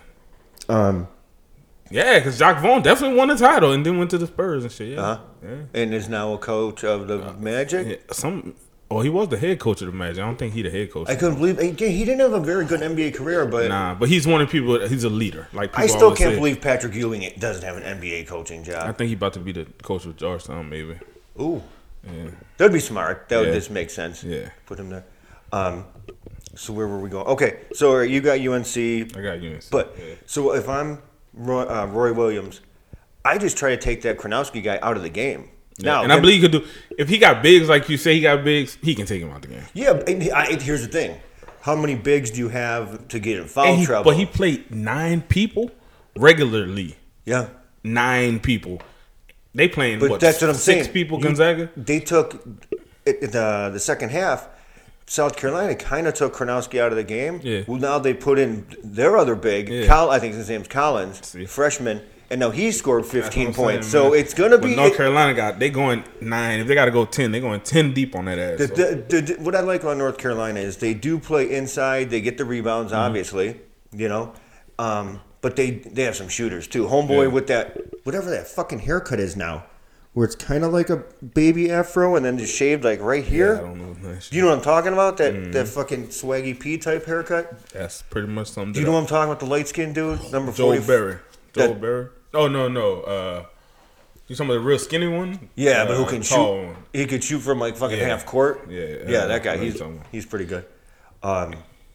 Yeah, because Jock Vaughn definitely won the title and then went to the Spurs and shit. Yeah. And is now a coach of the Magic. He was the head coach of the Magic. I don't think he's the head coach. I couldn't believe he didn't have a very good NBA career, but but he's one of the people. He's a leader. Like I still can't believe Patrick Ewing doesn't have an NBA coaching job. I think he's about to be the coach of Georgetown, maybe. Ooh, yeah, that'd be smart. That would just make sense. Yeah, put him there. So where were we going? Okay, so you got UNC. I got UNC. But so if I'm Roy Williams, I just try to take that Kronowski guy out of the game. Now, and I believe he could do. If he got bigs, like you say, he got bigs, he can take him out the game. Yeah, and here's the thing: how many bigs do you have to get in foul trouble? But he played 9 people regularly. Yeah, 9 people. They playing. But that's what I'm saying. 6 people. Gonzaga. They took the second half. South Carolina kind of took Kronowski out of the game. Yeah. Well, now they put in their other big, I think his name's Collins, freshman, and now he scored 15 points. So it's going to be... North Carolina they going 9. If they got to go 10, they're going 10 deep on that ass. What I like about North Carolina is they do play inside. They get the rebounds, obviously, but they have some shooters, too. Homeboy with that, whatever that fucking haircut is now. where it's kind of like a baby afro and then just shaved like right here. I don't know. Do you know what I'm talking about? That fucking Swaggy P type haircut. That's pretty much something. Do you know what I'm talking about? The light skinned dude, number Joel 40. Berry. Joel That- Berry. Oh no. You talking about the real skinny one? Yeah, but who can tall shoot? one. He could shoot from like fucking Yeah. half court. Yeah, that guy. I know what you're talking about. He's pretty good. I'm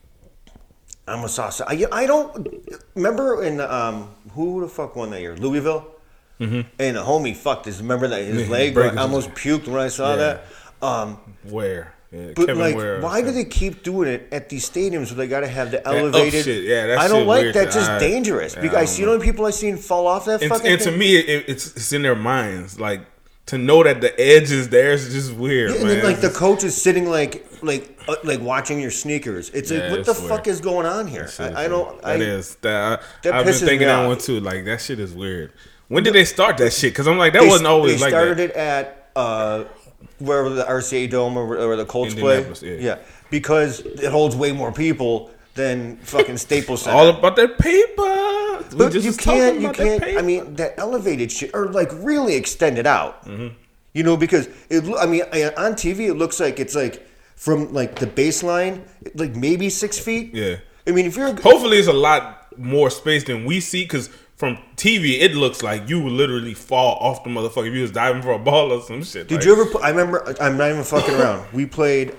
a sauce. I don't remember in who the fuck won that year? Louisville. Mm-hmm. And a homie fucked his. Remember that his leg? break I almost puked when I saw Yeah. that. Where? Yeah, But Kevin like, Ware or why do something. they keep doing it at these stadiums where they got to have the up elevated? shit. Yeah, that I don't shit like weird that. to- Just I- dangerous. yeah, Because I I don't see you know many people I seen fall off that fucking And to thing? me, it's in their minds. Like to know that the edge is there is just weird, Yeah, and man. then like the coach is sitting like watching your sneakers. It's like, Yeah, what it's the weird. fuck is going on here? I don't. That is that. that I've been pisses thinking me that off. one too. Like that shit is weird. When did they start that shit? Because I'm like that They- wasn't always They like started that. it at wherever the RCA Dome or the Colts play. Indianapolis, yeah. Because it holds way more people than fucking Staples Center. All about that paper. We But just you was talking can't. You about that can't. paper. I mean, that elevated shit, or like really extend it out. Mm-hmm. You know, because I mean, on TV it looks like it's like from like the baseline, like maybe 6 feet. Yeah. I mean, if you're Hopefully, it's a lot more space than we see. Because from TV, it looks like you would literally fall off the motherfucker if you was diving for a ball or some shit. Did like, you ever? I remember. I'm not even fucking around. We played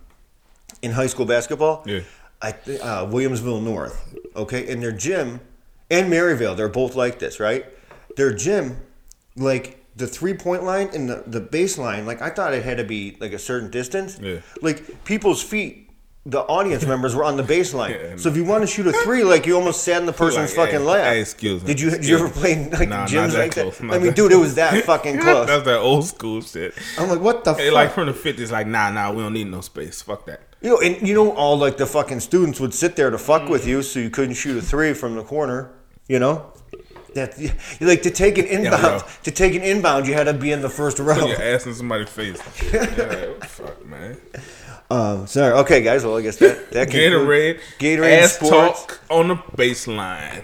in high school basketball. Yeah. Williamsville North. Okay, and their gym and Maryvale. They're both like this, right? Their gym, like the 3-point line and the baseline. Like I thought it had to be like a certain distance. Yeah. Like people's feet. The audience members were on the baseline. Yeah. So if you want to shoot a 3, like you almost sat in the person's Like, fucking hey, lap. hey, excuse me. Did you ever play like Nah, not gyms that like close, that? not I mean, that dude, it was that fucking close. That's that old school shit. I'm like, what the Hey, fuck? like from the 50s, like, nah, we don't need no space. Fuck that. All like the fucking students would sit there to fuck with you, so you couldn't shoot a 3 from the corner. You know, that like to take an inbound. bro. To take an inbound, you had to be in the first row. Put your ass in somebody's face. Yeah, fuck, man. Sorry. Okay, guys. Well, I guess that Gatorade ass sports. talk on the baseline.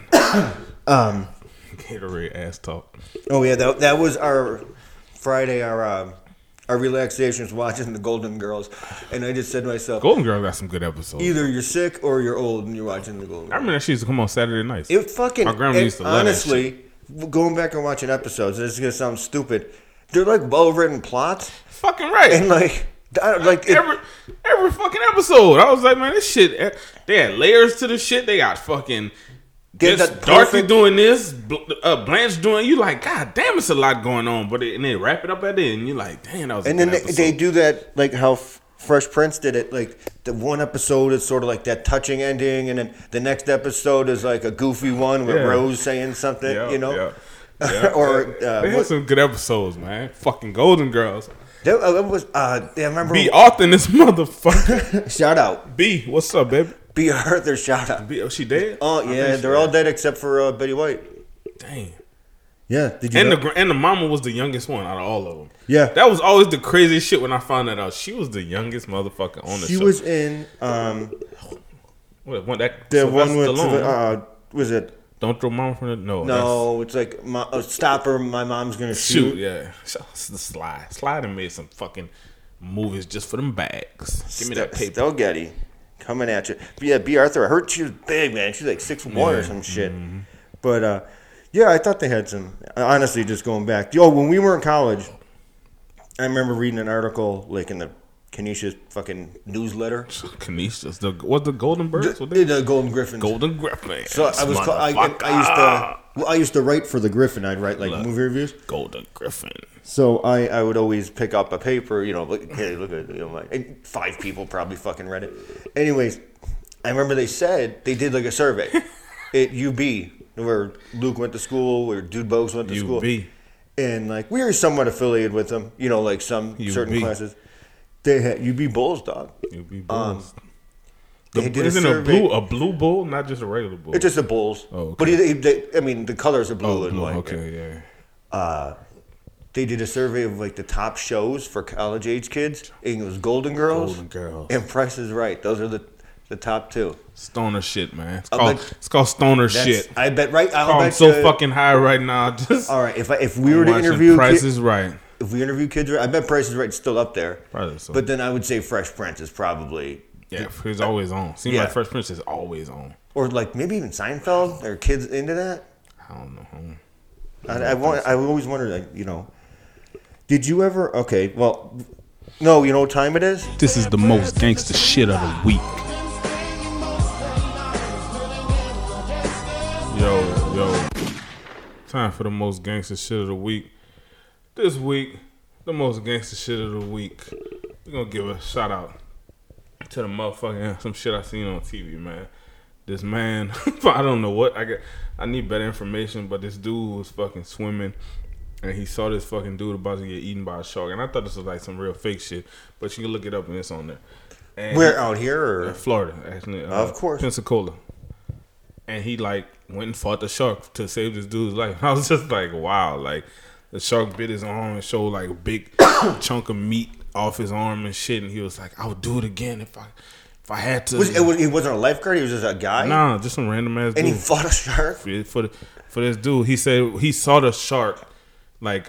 Gatorade ass talk. Oh yeah, that was our Friday. Our relaxation was watching the Golden Girls, and I just said to myself, Golden Girls got some good episodes. either you're sick or you're old and you're watching the Golden I Girls. remember she used to come on Saturday nights. It fucking. My grandma used to love that honestly, going back and watching episodes, this is gonna sound stupid. They're like well written plots, Fucking right. and like every fucking episode. I was like, man, this shit. They had layers to the shit. They got fucking. Get This that Dorothy perfect- doing this, Blanche doing. You like, god damn, it's a lot going on. But and they wrap it up at the end. And you like, damn, that was. And a then good they episode. do that like how Fresh Prince did it. Like the one episode is sort of like that touching ending, and then the next episode is like a goofy one with Yeah. Rose saying something. Yeah, you know. yeah. Yeah. Or they had some good episodes, man. Fucking Golden Girls. That was I remember. B. Arthur, this motherfucker. Shout out B, what's up, baby? B. Arthur. Shout out. B, oh, she dead? Oh I think yeah, she they're all dead. dead except for Betty White. Dang. Yeah, did you? And know? the mama was the youngest one out of all of them. Yeah. That was always the craziest shit when I found that out. She was the youngest motherfucker on the She show. was in What, that the one Sylvester with Stallone. was it? Don't throw mama from the No, it's like stop her. My mom's gonna that's- shoot. shoot. Yeah, it's the Slide. Slide and made some fucking movies just for them bags. Give me that paper. Still Getty coming at you. But yeah, B. Arthur. I heard she was big, man. She's like 6'1" or some shit. But yeah, I thought they had some. Honestly, just going back. When we were in college, I remember reading an article like in the Canisius fucking newsletter. Canisius. What the Golden Birds? What The Golden Griffins. Golden Griffin. So I used to write for the Griffin. I'd write like movie reviews. Golden Griffin. So I would always pick up a paper, look, hey, look at and 5 people probably fucking read it. Anyways, I remember they said they did like a survey at UB where Luke went to school, where Dude Bogues went to school, UB. and like we were somewhat affiliated with them, like some certain UB. classes. They had UB Bulls, dog. UB Bulls. They did a Isn't survey. a blue bull, not just a regular bull? It's just the Bulls. Oh, okay. But the colors are blue and blue. white. Okay, yeah. They did a survey of like the top shows for college age kids. And it was Golden Girls, Golden Girls. and Price is Right. Those are the top 2. Stoner shit, man. I'll It's called stoner shit. I bet right. I'll I'm bet so you- fucking high right now. Just All right, if we were to watching interview Price is Right. if we interview Kids Right, I bet Price is Right's still up there. Probably so. But then I would say Fresh Prince is probably, Yeah, he's always on. Seems Yeah. like Fresh Prince is always on. or like maybe even Seinfeld. Are kids into that? I don't know. I always wondered, like, you know, did you ever? Okay, well, no, you know what time it is? This is the most gangster shit of the week. Yo. Time for the most gangster shit of the week. This week, the most gangster shit of the week. We're gonna give a shout out to the motherfucking some shit I seen on TV, man. This man, I don't know what I need better information, but this dude was fucking swimming, and he saw this fucking dude about to get eaten by a shark, and I thought this was like some real fake shit, but you can look it up and it's on there. And Where, out here or? Florida, actually. Of course. Pensacola. And he like went and fought the shark to save this dude's life. I was just like, wow, like the shark bit his arm and showed like a big chunk of meat off his arm and shit, and he was like, I would do it again if I had to. He wasn't a lifeguard. He was just a guy. Nah, just some random ass dude. And he fought a shark. For this dude. He said he saw the shark like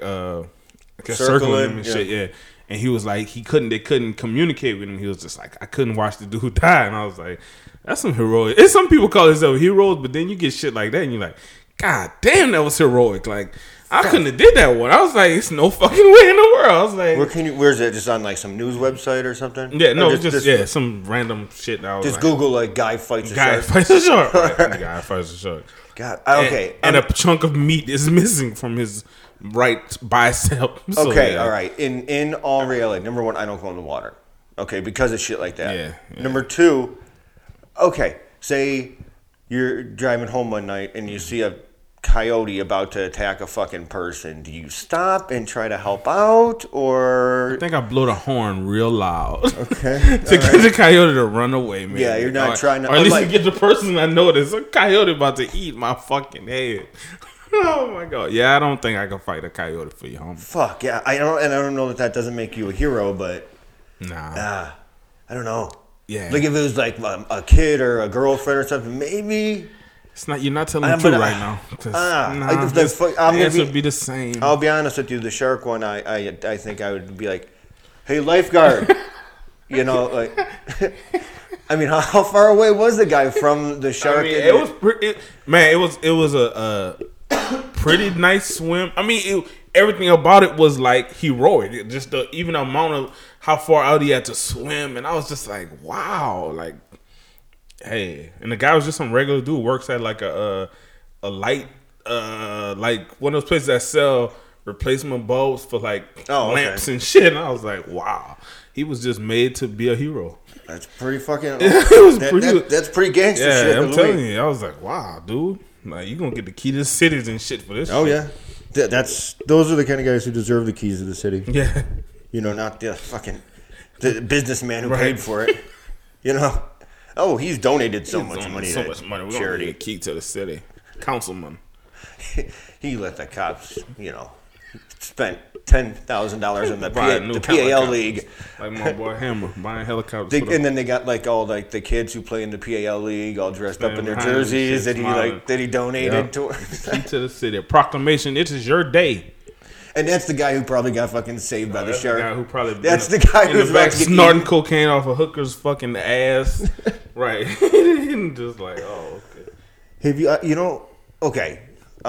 circling him and shit. Yeah, and he was like, they couldn't communicate with him. He was just like, I couldn't watch the dude die, and I was like, that's some heroic. It's some people call themselves heroes, but then you get shit like that, and you're like, God damn, that was heroic. Like, I couldn't have did that one. I was like, it's no fucking way in the world. I was like, where's it? Just on like some news website or something? Yeah, no, just some random shit. That I was just like, Google like guy fights a shark. Fights a shark. Right. Guy fights a shark. God, okay. And a chunk of meat is missing from his right bicep. So, okay, yeah. all right. In all reality, number one, I don't go in the water. Okay, because of shit like that. Yeah. Number two, okay, say you're driving home one night and you see a coyote about to attack a fucking person. Do you stop and try to help out, or? I think I blow the horn real loud. Okay. to get the coyote to run away, man. Yeah, you're not trying to. Or at least to get the person I know there's a coyote about to eat my fucking head. Oh my god. Yeah, I don't think I can fight a coyote for you, homie. Fuck yeah, I don't know that doesn't make you a hero, but nah, I don't know. Yeah, like if it was like a kid or a girlfriend or something, maybe. It's not. You're not telling the truth right now. The answer would be the same. I'll be honest with you. The shark one, I think I would be like, "Hey, lifeguard," you know, like. I mean, how far away was the guy from the shark? I mean, it was a pretty nice swim. I mean, everything about it was like heroic. Just the even amount of how far out he had to swim, and I was just like, wow, like. Hey, and the guy was just some regular dude. Works at like a light, like one of those places that sell replacement bulbs for like lamps and shit. And I was like, wow, he was just made to be a hero. That's pretty fucking. That's pretty gangster shit. Yeah, I'm telling you, I was like, wow, dude, like you gonna get the key to the cities and shit for this. Oh shit. Yeah, those are the kind of guys who deserve the keys to the city. Yeah, you know, not the businessman who paid for it. You know. Oh, he's donated so much money. So much money. We're charity. Gonna get a key to the city. Councilman. He let the cops, you know, spent $10,000 on the PAL league. Like my boy Hammer buying helicopters. And then they got like all like the kids who play in the PAL league all dressed up in their jerseys that he donated to. Key to the city. A proclamation. It is your day. And that's the guy who probably got fucking saved by the shark. That's the guy who's back snorting cocaine off a hooker's fucking ass. Right. Just like, oh, okay. Have you, you know, okay.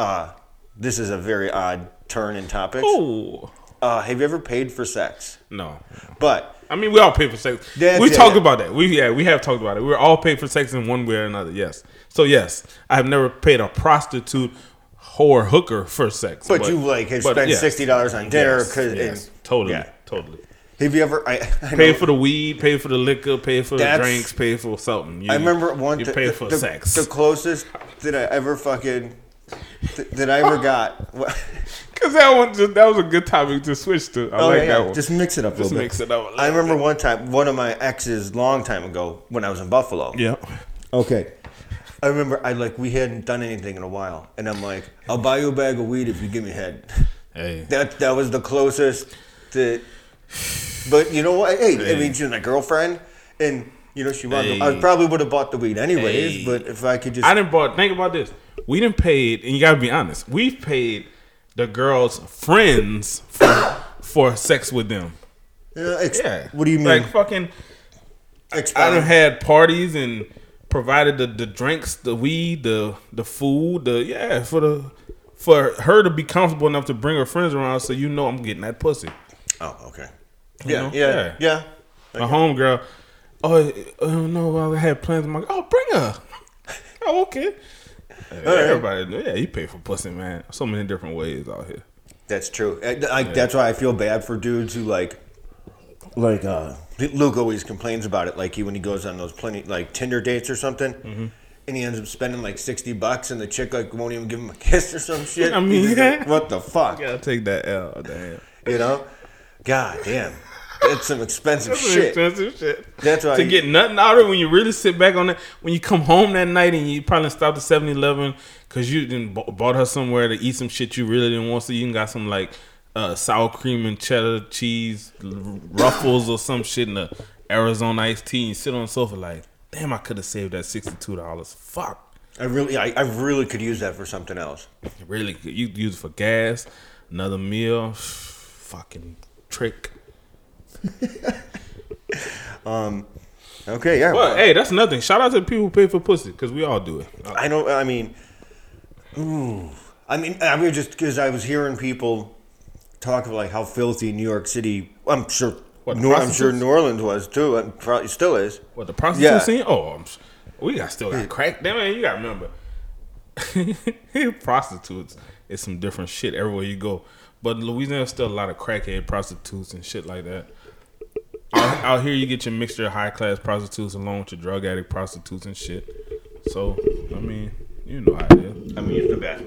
This is a very odd turn in topics. Oh. Have you ever paid for sex? No. But. I mean, we all pay for sex. We talked about that. We have talked about it. We're all paid for sex in one way or another, yes. So, yes, I have never paid a prostitute or hooker for sex. But you like have spent $60 on dinner. Yes, totally. Have you ever pay for the weed, pay for the liquor, pay for the drinks, pay for something? I remember one. You pay for sex. The closest that I ever fucking that I ever got. Because that was a good topic to switch to. I like that one. Just mix it up a little bit. Mix it up. I remember one time, one of my exes, long time ago, when I was in Buffalo. Yeah. Okay. I remember we hadn't done anything in a while, and I'm like, I'll buy you a bag of weed if you give me head. Hey. That was the closest that. But you know what? Hey, I mean, she's my girlfriend, and you know she wanted. I probably would have bought the weed anyways, but if I could just, think about this. We didn't paid, and you gotta be honest. We've paid the girl's friends for sex with them. Yeah. What do you mean? Like fucking. I done had parties and provided the drinks, the weed, the food, for her to be comfortable enough to bring her friends around, so I'm getting that pussy. Oh, okay. You Yeah. know? My homegirl. Oh no, I had plans. I'm like, oh, bring her. Oh, okay. Everybody, you pay for pussy, man. So many different ways out here. That's true. That's why I feel bad for dudes who like Luke always complains about it. Like when he goes on those Tinder dates or something, and he ends up spending like $60, and the chick like won't even give him a kiss or some shit. I mean, what the fuck? You gotta take that L, damn. You know, god damn. That's some expensive shit. That's why to get nothing out of it when you really sit back on it. When you come home that night and you probably stopped at 7-Eleven because you didn't bought her somewhere to eat some shit you really didn't want. So you got some like sour cream and cheddar cheese ruffles or some shit in the Arizona iced tea. And you sit on the sofa like, damn, I could have saved that $62. Fuck. I really could use that for something else. Really could. You use it for gas, another meal, fucking trick. Okay, yeah. But hey, that's nothing. Shout out to the people who pay for pussy because we all do it. I know. I mean, just because I was hearing people talk of like how filthy New York City. I'm sure. I'm sure New Orleans was too. And probably still is. What, the prostitute scene? Oh, we still got crack. Damn man, you gotta remember, prostitutes is some different shit everywhere you go. But Louisiana's still a lot of crackhead prostitutes and shit like that. Out here, you get your mixture of high class prostitutes along with your drug addict prostitutes and shit. So, I mean, you know how it is. I mean, it's the best.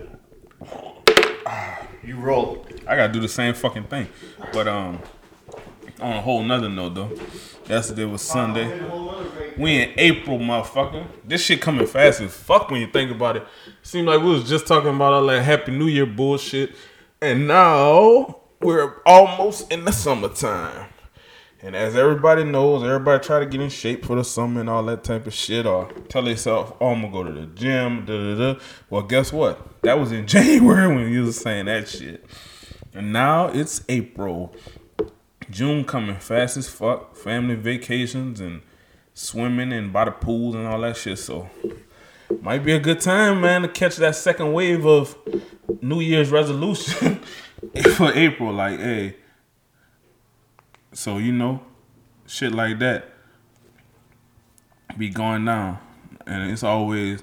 You roll. I gotta do the same fucking thing. But on a whole nother note though, yesterday was Sunday. We in April, motherfucker. This shit coming fast as fuck when you think about it. Seemed like we was just talking about all that Happy New Year bullshit, and now we're almost in the summertime. And as everybody knows, everybody try to get in shape for the summer and all that type of shit, or tell themselves, oh, I'm going to go to the gym, Well, guess what? That was in January when you was saying that shit. And now it's April. June coming fast as fuck. Family vacations and swimming and by the pools and all that shit. So, might be a good time, man, to catch that second wave of New Year's resolution for April. Like, hey. So, shit like that be going down. And it's always,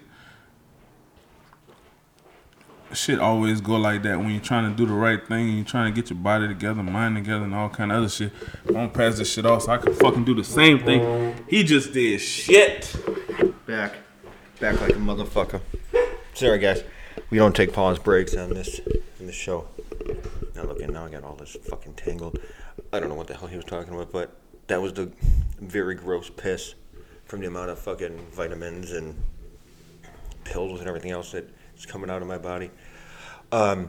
shit always go like that when you're trying to do the right thing and you're trying to get your body together, mind together, and all kind of other shit. I'm gonna pass this shit off so I can fucking do the same thing he just did. Shit. Back like a motherfucker. Sorry, guys. We don't take pause breaks on this show. Now I got all this fucking tangled. I don't know what the hell he was talking about, but that was the very gross piss from the amount of fucking vitamins and pills and everything else that is coming out of my body. I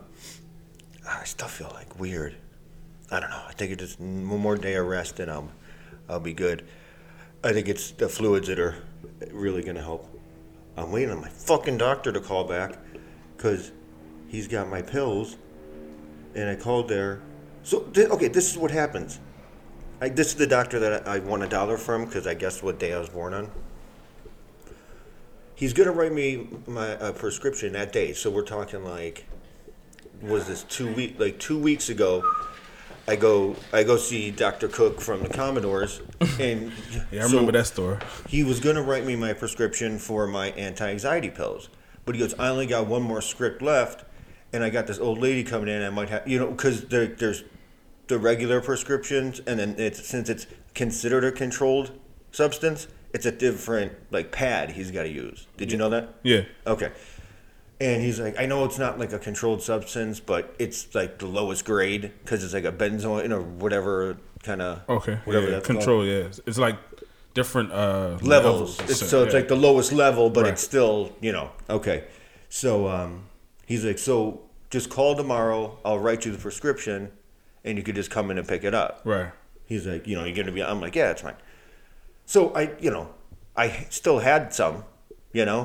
still feel like weird. I don't know. I think it's just one more day of rest and I'll be good. I think it's the fluids that are really going to help. I'm waiting on my fucking doctor to call back because he's got my pills, and I called there. So, this is what happens. This is the doctor that I won $1 from because I guessed what day I was born on. He's going to write me my prescription that day. So we're talking like, was this 2 weeks ago, I go see Dr. Cook from the Commodores. And yeah, I remember that story. He was going to write me my prescription for my anti-anxiety pills. But he goes, I only got one more script left. And I got this old lady coming in. I might have, because there's the regular prescriptions, and then since it's considered a controlled substance, it's a different pad he's got to use. Did you know that? Yeah. Okay. And he's like, I know it's not like a controlled substance, but it's like the lowest grade because it's like a benzoin or whatever kind of. Okay. Whatever that's control. called. Yeah, it's like different levels. It's like the lowest level, but It's still okay. So he's like, so just call tomorrow. I'll write you the prescription, and you could just come in and pick it up. Right. He's like, you're gonna be. I'm like, yeah, it's fine. So I still had some,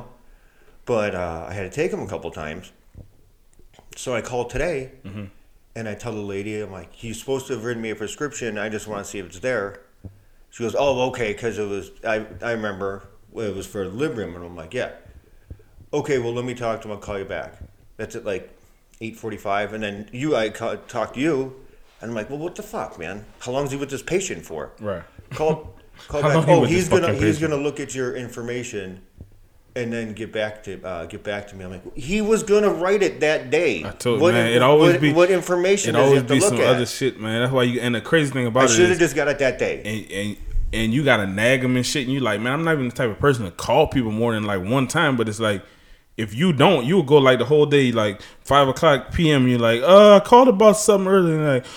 but I had to take them a couple times. So I called today, And I tell the lady, I'm like, he's supposed to have written me a prescription. I just want to see if it's there. She goes, oh, okay, because it was, I remember it was for Librium. And I'm like, yeah. Okay, well, let me talk to him. I'll call you back. That's at like 8:45. And then I talk to you. And I'm like, well, what the fuck, man? How long is he with this patient for? Right. Call How back. long he Oh, with he's this fucking gonna patient? look at your information and then get back to me. I'm like, he was gonna write it that day. I told you, man. It always be what information It does he always have to be look some at? other shit, man. That's why you. And the crazy thing about I it should have is, just got it that day. and you gotta nag them and shit. And you like, man, I'm not even the type of person to call people more than like one time. But it's like, if you don't, you'll go like the whole day, like 5:00 p.m. You're like, I called about something earlier. And like,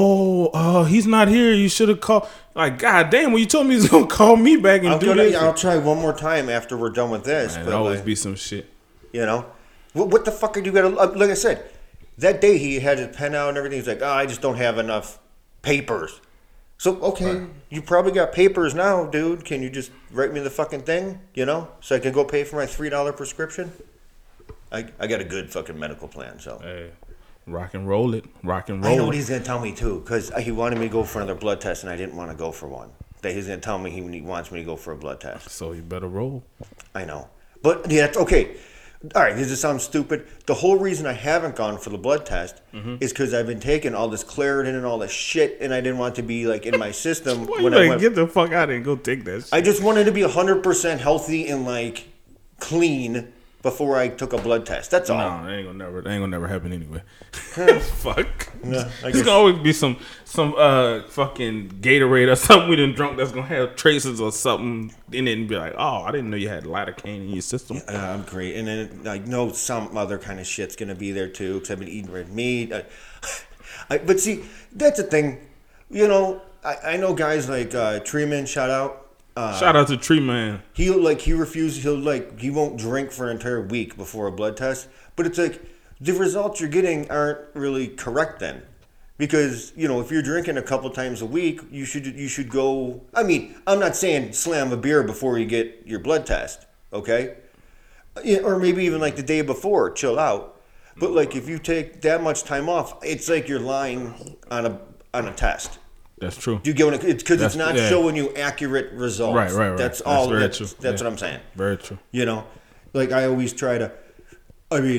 he's not here. You should have called. Like, god damn, when you told me he was gonna call me back and do this. I'll try one more time after we're done with this. Man, but it always like, be some shit. you know, what the fuck are you gonna? Like I said, that day he had his pen out and everything. He's like, I just don't have enough papers. So okay, Right. you probably got papers now, dude. Can you just write me the fucking thing? You know, so I can go pay for my $3 prescription. I got a good fucking medical plan, so. Hey, rock and roll it. Rock and I roll know what it. he's gonna tell me too, because he wanted me to go for another blood test, and I didn't want to go for one. That he's gonna tell me he wants me to go for a blood test. So you better roll. I know, but yeah, that's okay. All right, does it sound stupid? The whole reason I haven't gone for the blood test is because I've been taking all this Claritin and all this shit, and I didn't want to be like in my system Boy, you when I better went. get the fuck out and go take that shit. I just wanted to be 100% healthy and like clean before I took a blood test. That's all. No, that ain't gonna never happen anyway. Fuck. No, I There's guess- gonna always be some fucking Gatorade or something we done drunk that's gonna have traces or something in it and be like, oh, I didn't know you had lidocaine in your system. I'm great, and then I know some other kind of shit's gonna be there too, because I've been eating red meat. But see, that's the thing. You know, I know guys like Treeman. Shout out. Shout out to Tree Man. He refuses. He won't drink for an entire week before a blood test. But it's like the results you're getting aren't really correct then, because you know if you're drinking a couple times a week, you should go. I mean, I'm not saying slam a beer before you get your blood test, okay? Yeah, or maybe even like the day before, chill out. But like if you take that much time off, it's like you're lying on a test. That's true. Do you get what it's because it's That's- not yeah. showing you accurate results. Right. That's all. very That's true. what Yeah. I'm saying. Very true. You know, like I always try to. I mean,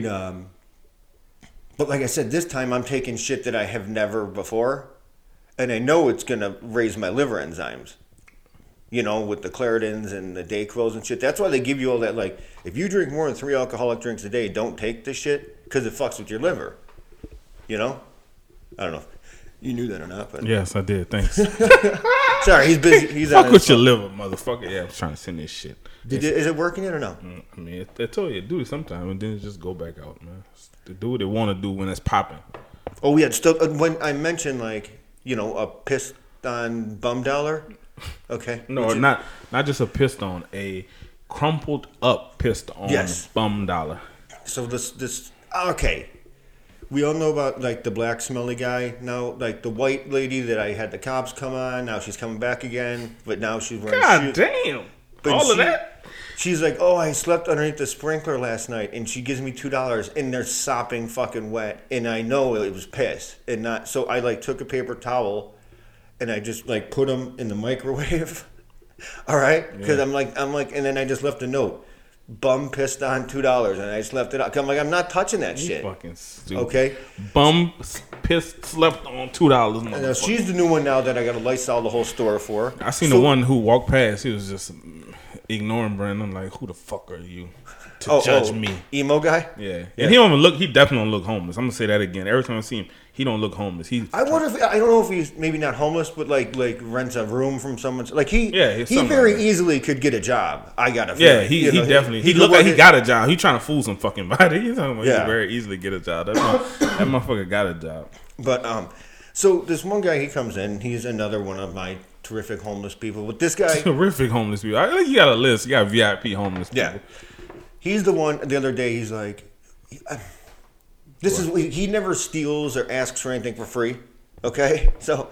but like I said, this time I'm taking shit that I have never before, and I know it's gonna raise my liver enzymes. You know, with the Claritins and the Dayquils and shit. That's why they give you all that. Like, if you drink more than 3 alcoholic drinks a day, don't take this shit because it fucks with your liver. You know, I don't know if you knew that or not, but Yes, I did. Thanks. sorry, he's busy. He's on Fuck his with your phone. liver, motherfucker. Yeah, I'm trying to send this shit. Is it working yet or no? I mean, I told you to do it sometime and then it just go back out, man. To do what they want to do when it's popping. Oh yeah, still when I mentioned like a pissed on bum dollar. Okay. No, not just a piston, a crumpled up piston. Yes. Bum dollar. So this okay. We all know about like the black smelly guy now, like the white lady that I had the cops come on. Now she's coming back again, but now she's wearing God shoes. damn. But All of that? She's like, oh, I slept underneath the sprinkler last night, and she gives me $2, and they're sopping fucking wet, and I know it was piss, and not. So I like took a paper towel, and I just like put them in the microwave. All right, because I'm like, and then I just left a note, bum pissed on $2, and I just left it out. I'm like, I'm not touching that You shit. fucking stupid. Okay. Bum pissed slept on $2. Now, motherfucker. she's the new one now that I got to Lysol the whole store for. I seen the one who walked past. He was just ignoring Brandon. I'm like, who the fuck are you to judge me? Emo guy. Yeah. And he don't even look. He definitely don't look homeless. I'm gonna say that again. Every time I see him, he don't look homeless. I wonder if I don't know if he's maybe not homeless, but like rents a room from someone. Like he he's he something very like that. easily could get a job. I got a Yeah, feeling. he definitely. He could look like work he it- got a job. He trying to fool some fucking body. He's talking about he Yeah. can very easily get a job. That motherfucker got a job. But so this one guy he comes in. He's another one of my terrific homeless people. But this guy, Terrific homeless people. I think you got a list. You got VIP homeless people. yeah, he's the one. The other day he's like, this is he never steals or asks for anything for free. Okay, so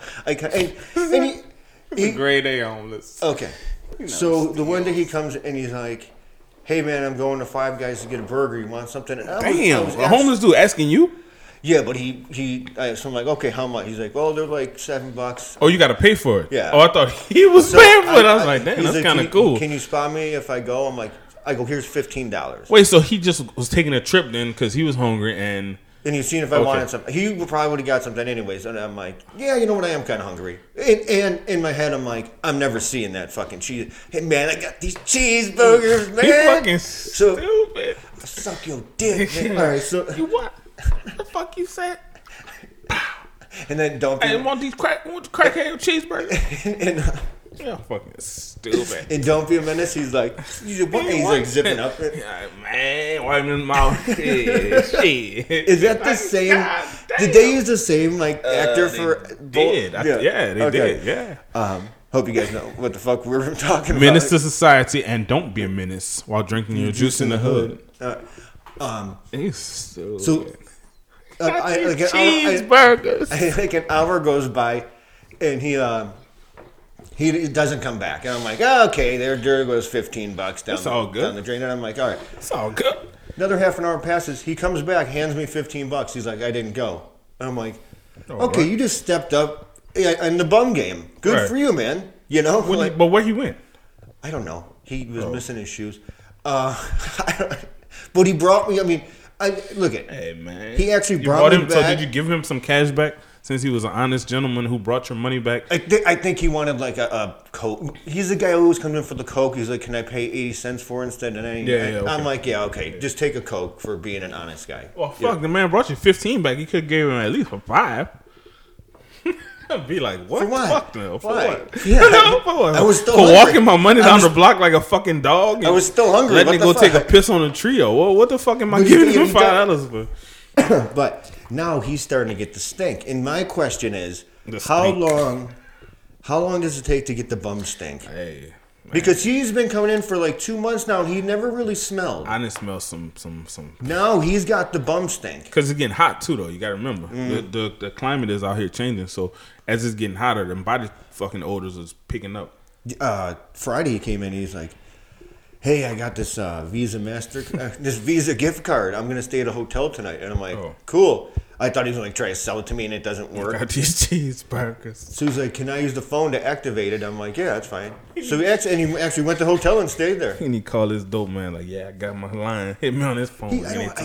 he Grade A homeless. okay. So the one day he comes and he's like, "Hey man, I'm going to Five Guys to get a burger. You want something?" And I was Damn, a homeless dude asking you? Yeah, but so I'm like, okay, how much? He's like, well, they're like $7. Oh, you got to pay for it. Yeah. Oh, I thought he was paying for it. I was like, damn, he's that's like, kind of cool. Can you spot me if I go? I go, here's $15. Wait, so he just was taking a trip then because he was hungry and he's seen if I wanted something. He probably would have got something anyways. And I'm like, yeah, you know what? I am kind of hungry. And in my head, I'm like, I'm never seeing that fucking cheese. Hey, man, I got these cheeseburgers, man. He fucking stupid. Suck your dick, man. All right, so. You what? What the fuck you said? And then don't be. I want the crackhead cheeseburger. Yeah, fucking stupid. And Don't Be a Menace, he's like, he's like zipping up it. Yeah, man, wiping his mouth. Shit. Is that the same? Did they use the same like actor for? Did yeah, they did. Yeah. Hope you guys know what the fuck we're talking Menace to about. society and don't be a menace while drinking your juice in the hood. He's stupid. So, cheeseburgers. like an hour goes by, and he doesn't come back, and I'm like, oh, okay, there goes $15 down the drain, and I'm like, all right, it's all good. Another half an hour passes. He comes back, hands me $15. He's like, I didn't go, and I'm like, okay, you just stepped up in the bum game. Good for you, man. You know, but where he went? I don't know. He was missing his shoes. But he brought me. I mean, look at. Hey man, he actually brought me back. So did you give him some cash back? Since he was an honest gentleman who brought your money back? I think he wanted like a Coke. He's the guy who always comes in for the Coke. He's like, can I pay 80 cents for it instead of anything? Okay. I'm like, yeah, okay. Just take a Coke for being an honest guy. Well, fuck, the man brought you 15 back. You could have gave him at least for 5. I'd be like, what? For what? Fuck no. For Why? what? Yeah, for what? I was still for hungry. walking my money down the block like a fucking dog. I was still hungry. Letting me go take a piss on a trio. Well, what the fuck am I giving him $5 for? But now he's starting to get the stink. And my question is, how long does it take to get the bum stink? Hey, man. Because he's been coming in for like 2 months now, and he never really smelled. I didn't smell some. Now he's got the bum stink. Because it's getting hot too, though. You got to remember the climate is out here changing. So as it's getting hotter, the body fucking odors is picking up. Friday he came in, he's like, hey, I got this this Visa gift card. I'm gonna stay at a hotel tonight, and I'm like, cool. I thought he was like trying to sell it to me, and it doesn't work. Got these cheeseburgers. So he's like, can I use the phone to activate it? I'm like, yeah, that's fine. So he actually went to the hotel and stayed there. And he called his dope man like, yeah, I got my line. Hit me on his phone.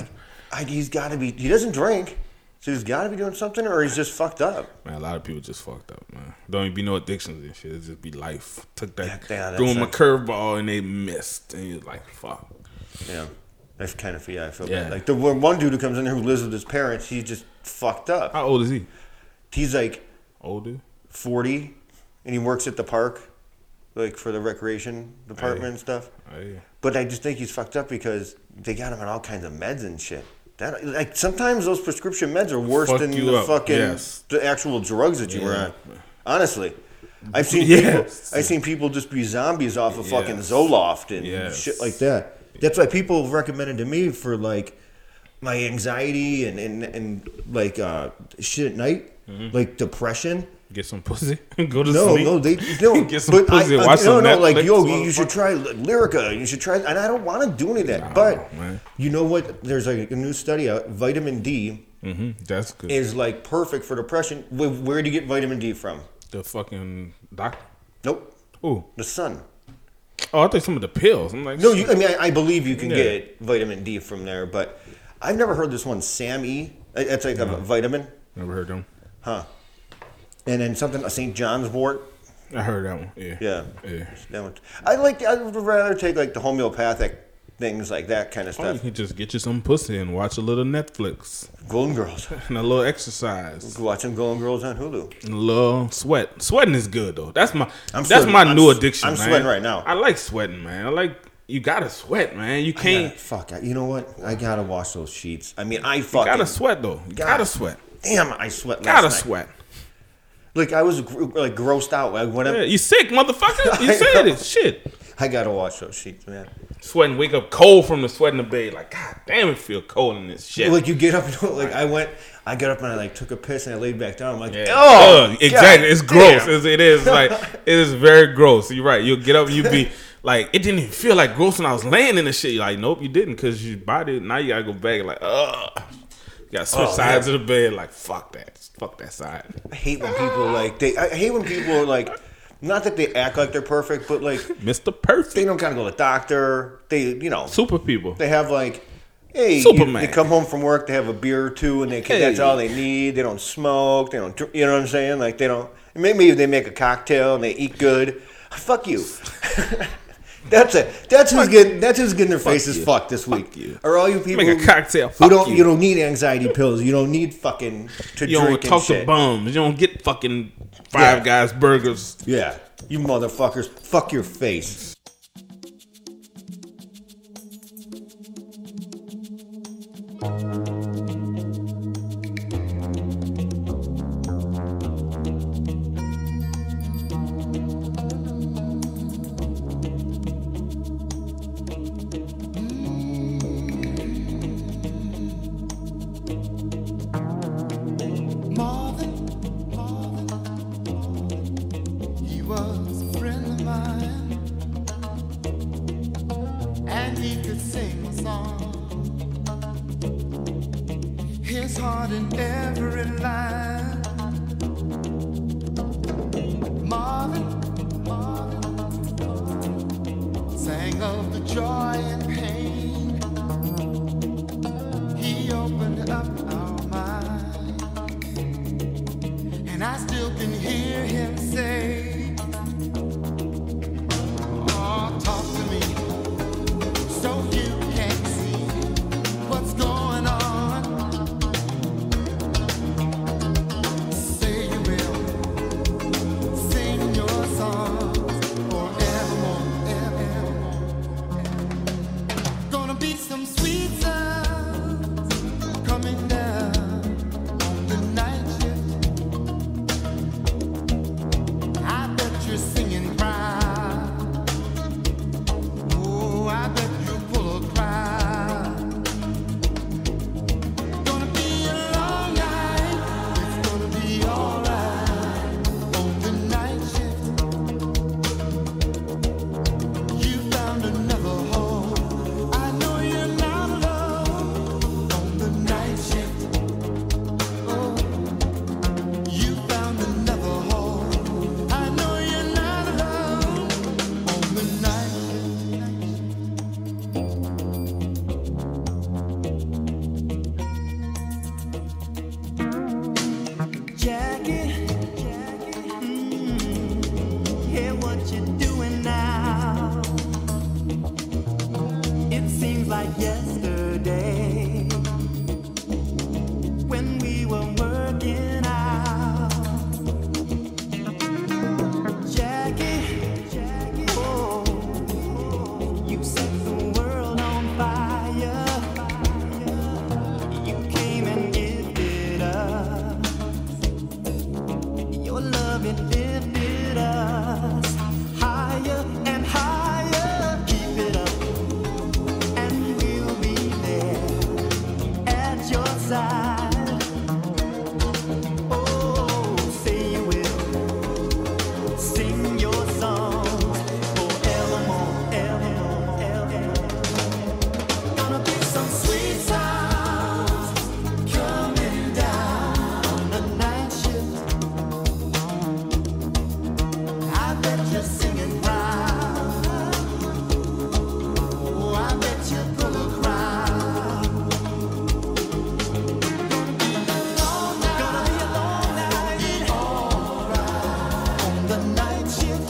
He's got to be. He doesn't drink, so he's got to be doing something, or he's just fucked up. Man, a lot of people just fucked up, man. Don't even be no addictions and shit. It just be life. Took that, threw him a curveball and they missed, and he was like, fuck. Yeah. That's kind of, I feel bad. Like the one dude who comes in here who lives with his parents, he's just fucked up. How old is he? He's like older, 40, and he works at the park, like for the recreation department and stuff. But I just think he's fucked up because they got him on all kinds of meds and shit. That like sometimes those prescription meds are worse than the fucking the actual drugs that you were on. Honestly. I've seen people just be zombies off of fucking Zoloft and shit like that. That's why people have recommended to me for like my anxiety and like shit at night, like depression. Get some pussy. Go to sleep. No, get some pussy. Watch some Netflix. Like you should try Lyrica. You should try, and I don't want to do any of that. But you know what? There's like a new study out. Vitamin D. That's good. Is like perfect for depression. Where do you get vitamin D from? The fucking doctor. Nope. Ooh. The sun. Oh, I think some of the pills. I'm like, no, I believe you can get vitamin D from there, but I've never heard this one, Sam E. It's like a vitamin. Never heard them. Huh. And then something, a St. John's wort. I heard that one. Yeah. That one. I would rather take like the homeopathic things like that kind of stuff. You can just get you some pussy and watch a little Netflix. Golden Girls. And a little exercise. Watching Golden Girls on Hulu. And a little sweat. Sweating is good though. That's my new addiction, man. I'm sweating right now. I like sweating, man. You gotta sweat, man. You can't. You know what? I gotta wash those sheets. I mean, you gotta sweat though. You gotta sweat. Damn, I sweat last night. Sweat. Like I was like grossed out. You sick, motherfucker. You said it. Shit. I gotta wash those sheets, man. Sweating, wake up cold from the sweat in the bed. Like, God damn, it feel cold in this shit. Like you get up, I got up and I like took a piss and I laid back down. I'm like, exactly. God, it's gross. It is like it is very gross. You're right. You'll get up and you be like, it didn't even feel like gross when I was laying in the shit. You're like, nope, you didn't, because your body now you gotta go back and like, You got to switch sides of the bed. Like, fuck that side. I hate when people I hate when people are like, not that they act like they're perfect, but like Mr. Perfect. they don't kind of go to the doctor. They, Super people. they have like, hey, Superman. they come home from work, they have a beer or two, and that's all they need. They don't smoke. They don't, you know what I'm saying? Like they don't. Maybe they make a cocktail and they eat good. Fuck you. That's who's getting their faces fucked this week. you. Are all you people Make a cocktail. who Fuck you don't need anxiety pills. You don't need fucking to You drink don't talk and shit. to bums. You don't get fucking Five Guys burgers. Yeah, you motherfuckers. Fuck your face. He was a friend of mine, and he could sing a song. His heart in every line. Marvin sang of the joy and pain. He opened up our mind, and I still can hear him say, oh, talk to me so you can see what's going on. Say you will sing your songs forevermore, evermore. Gonna be some sweet sounds coming down on the night shift. I bet you're singing proud. Oh, I bet you'll pull a crowd. Gonna be a long night. It's gonna be alright on the night shift. You found another home. I know you're not alone on the night shift. Oh, you found another home. I know you're not alone on the night shift. Jackie, hear what you're doing now. It seems like yesterday when we were working out. Jackie, oh, you set the world on fire. You came and gifted us. Your love, it lifted us higher and higher. Keep it up, and we'll be there at your side. Oh, say you will sing your songs forevermore, evermore, evermore. Gonna be some sweet sounds coming down on the night shift. I bet you're singing proud. Oh, I bet you pull a crowd. Gonna be a long night, alright on the night shift.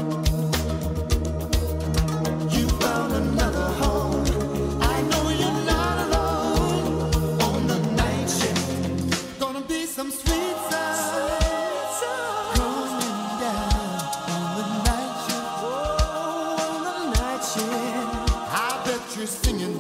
You found another home. I know you're not alone on the night shift. Gonna be some sweet sounds coming down on the night shift. Oh, on the night shift. I bet you're singing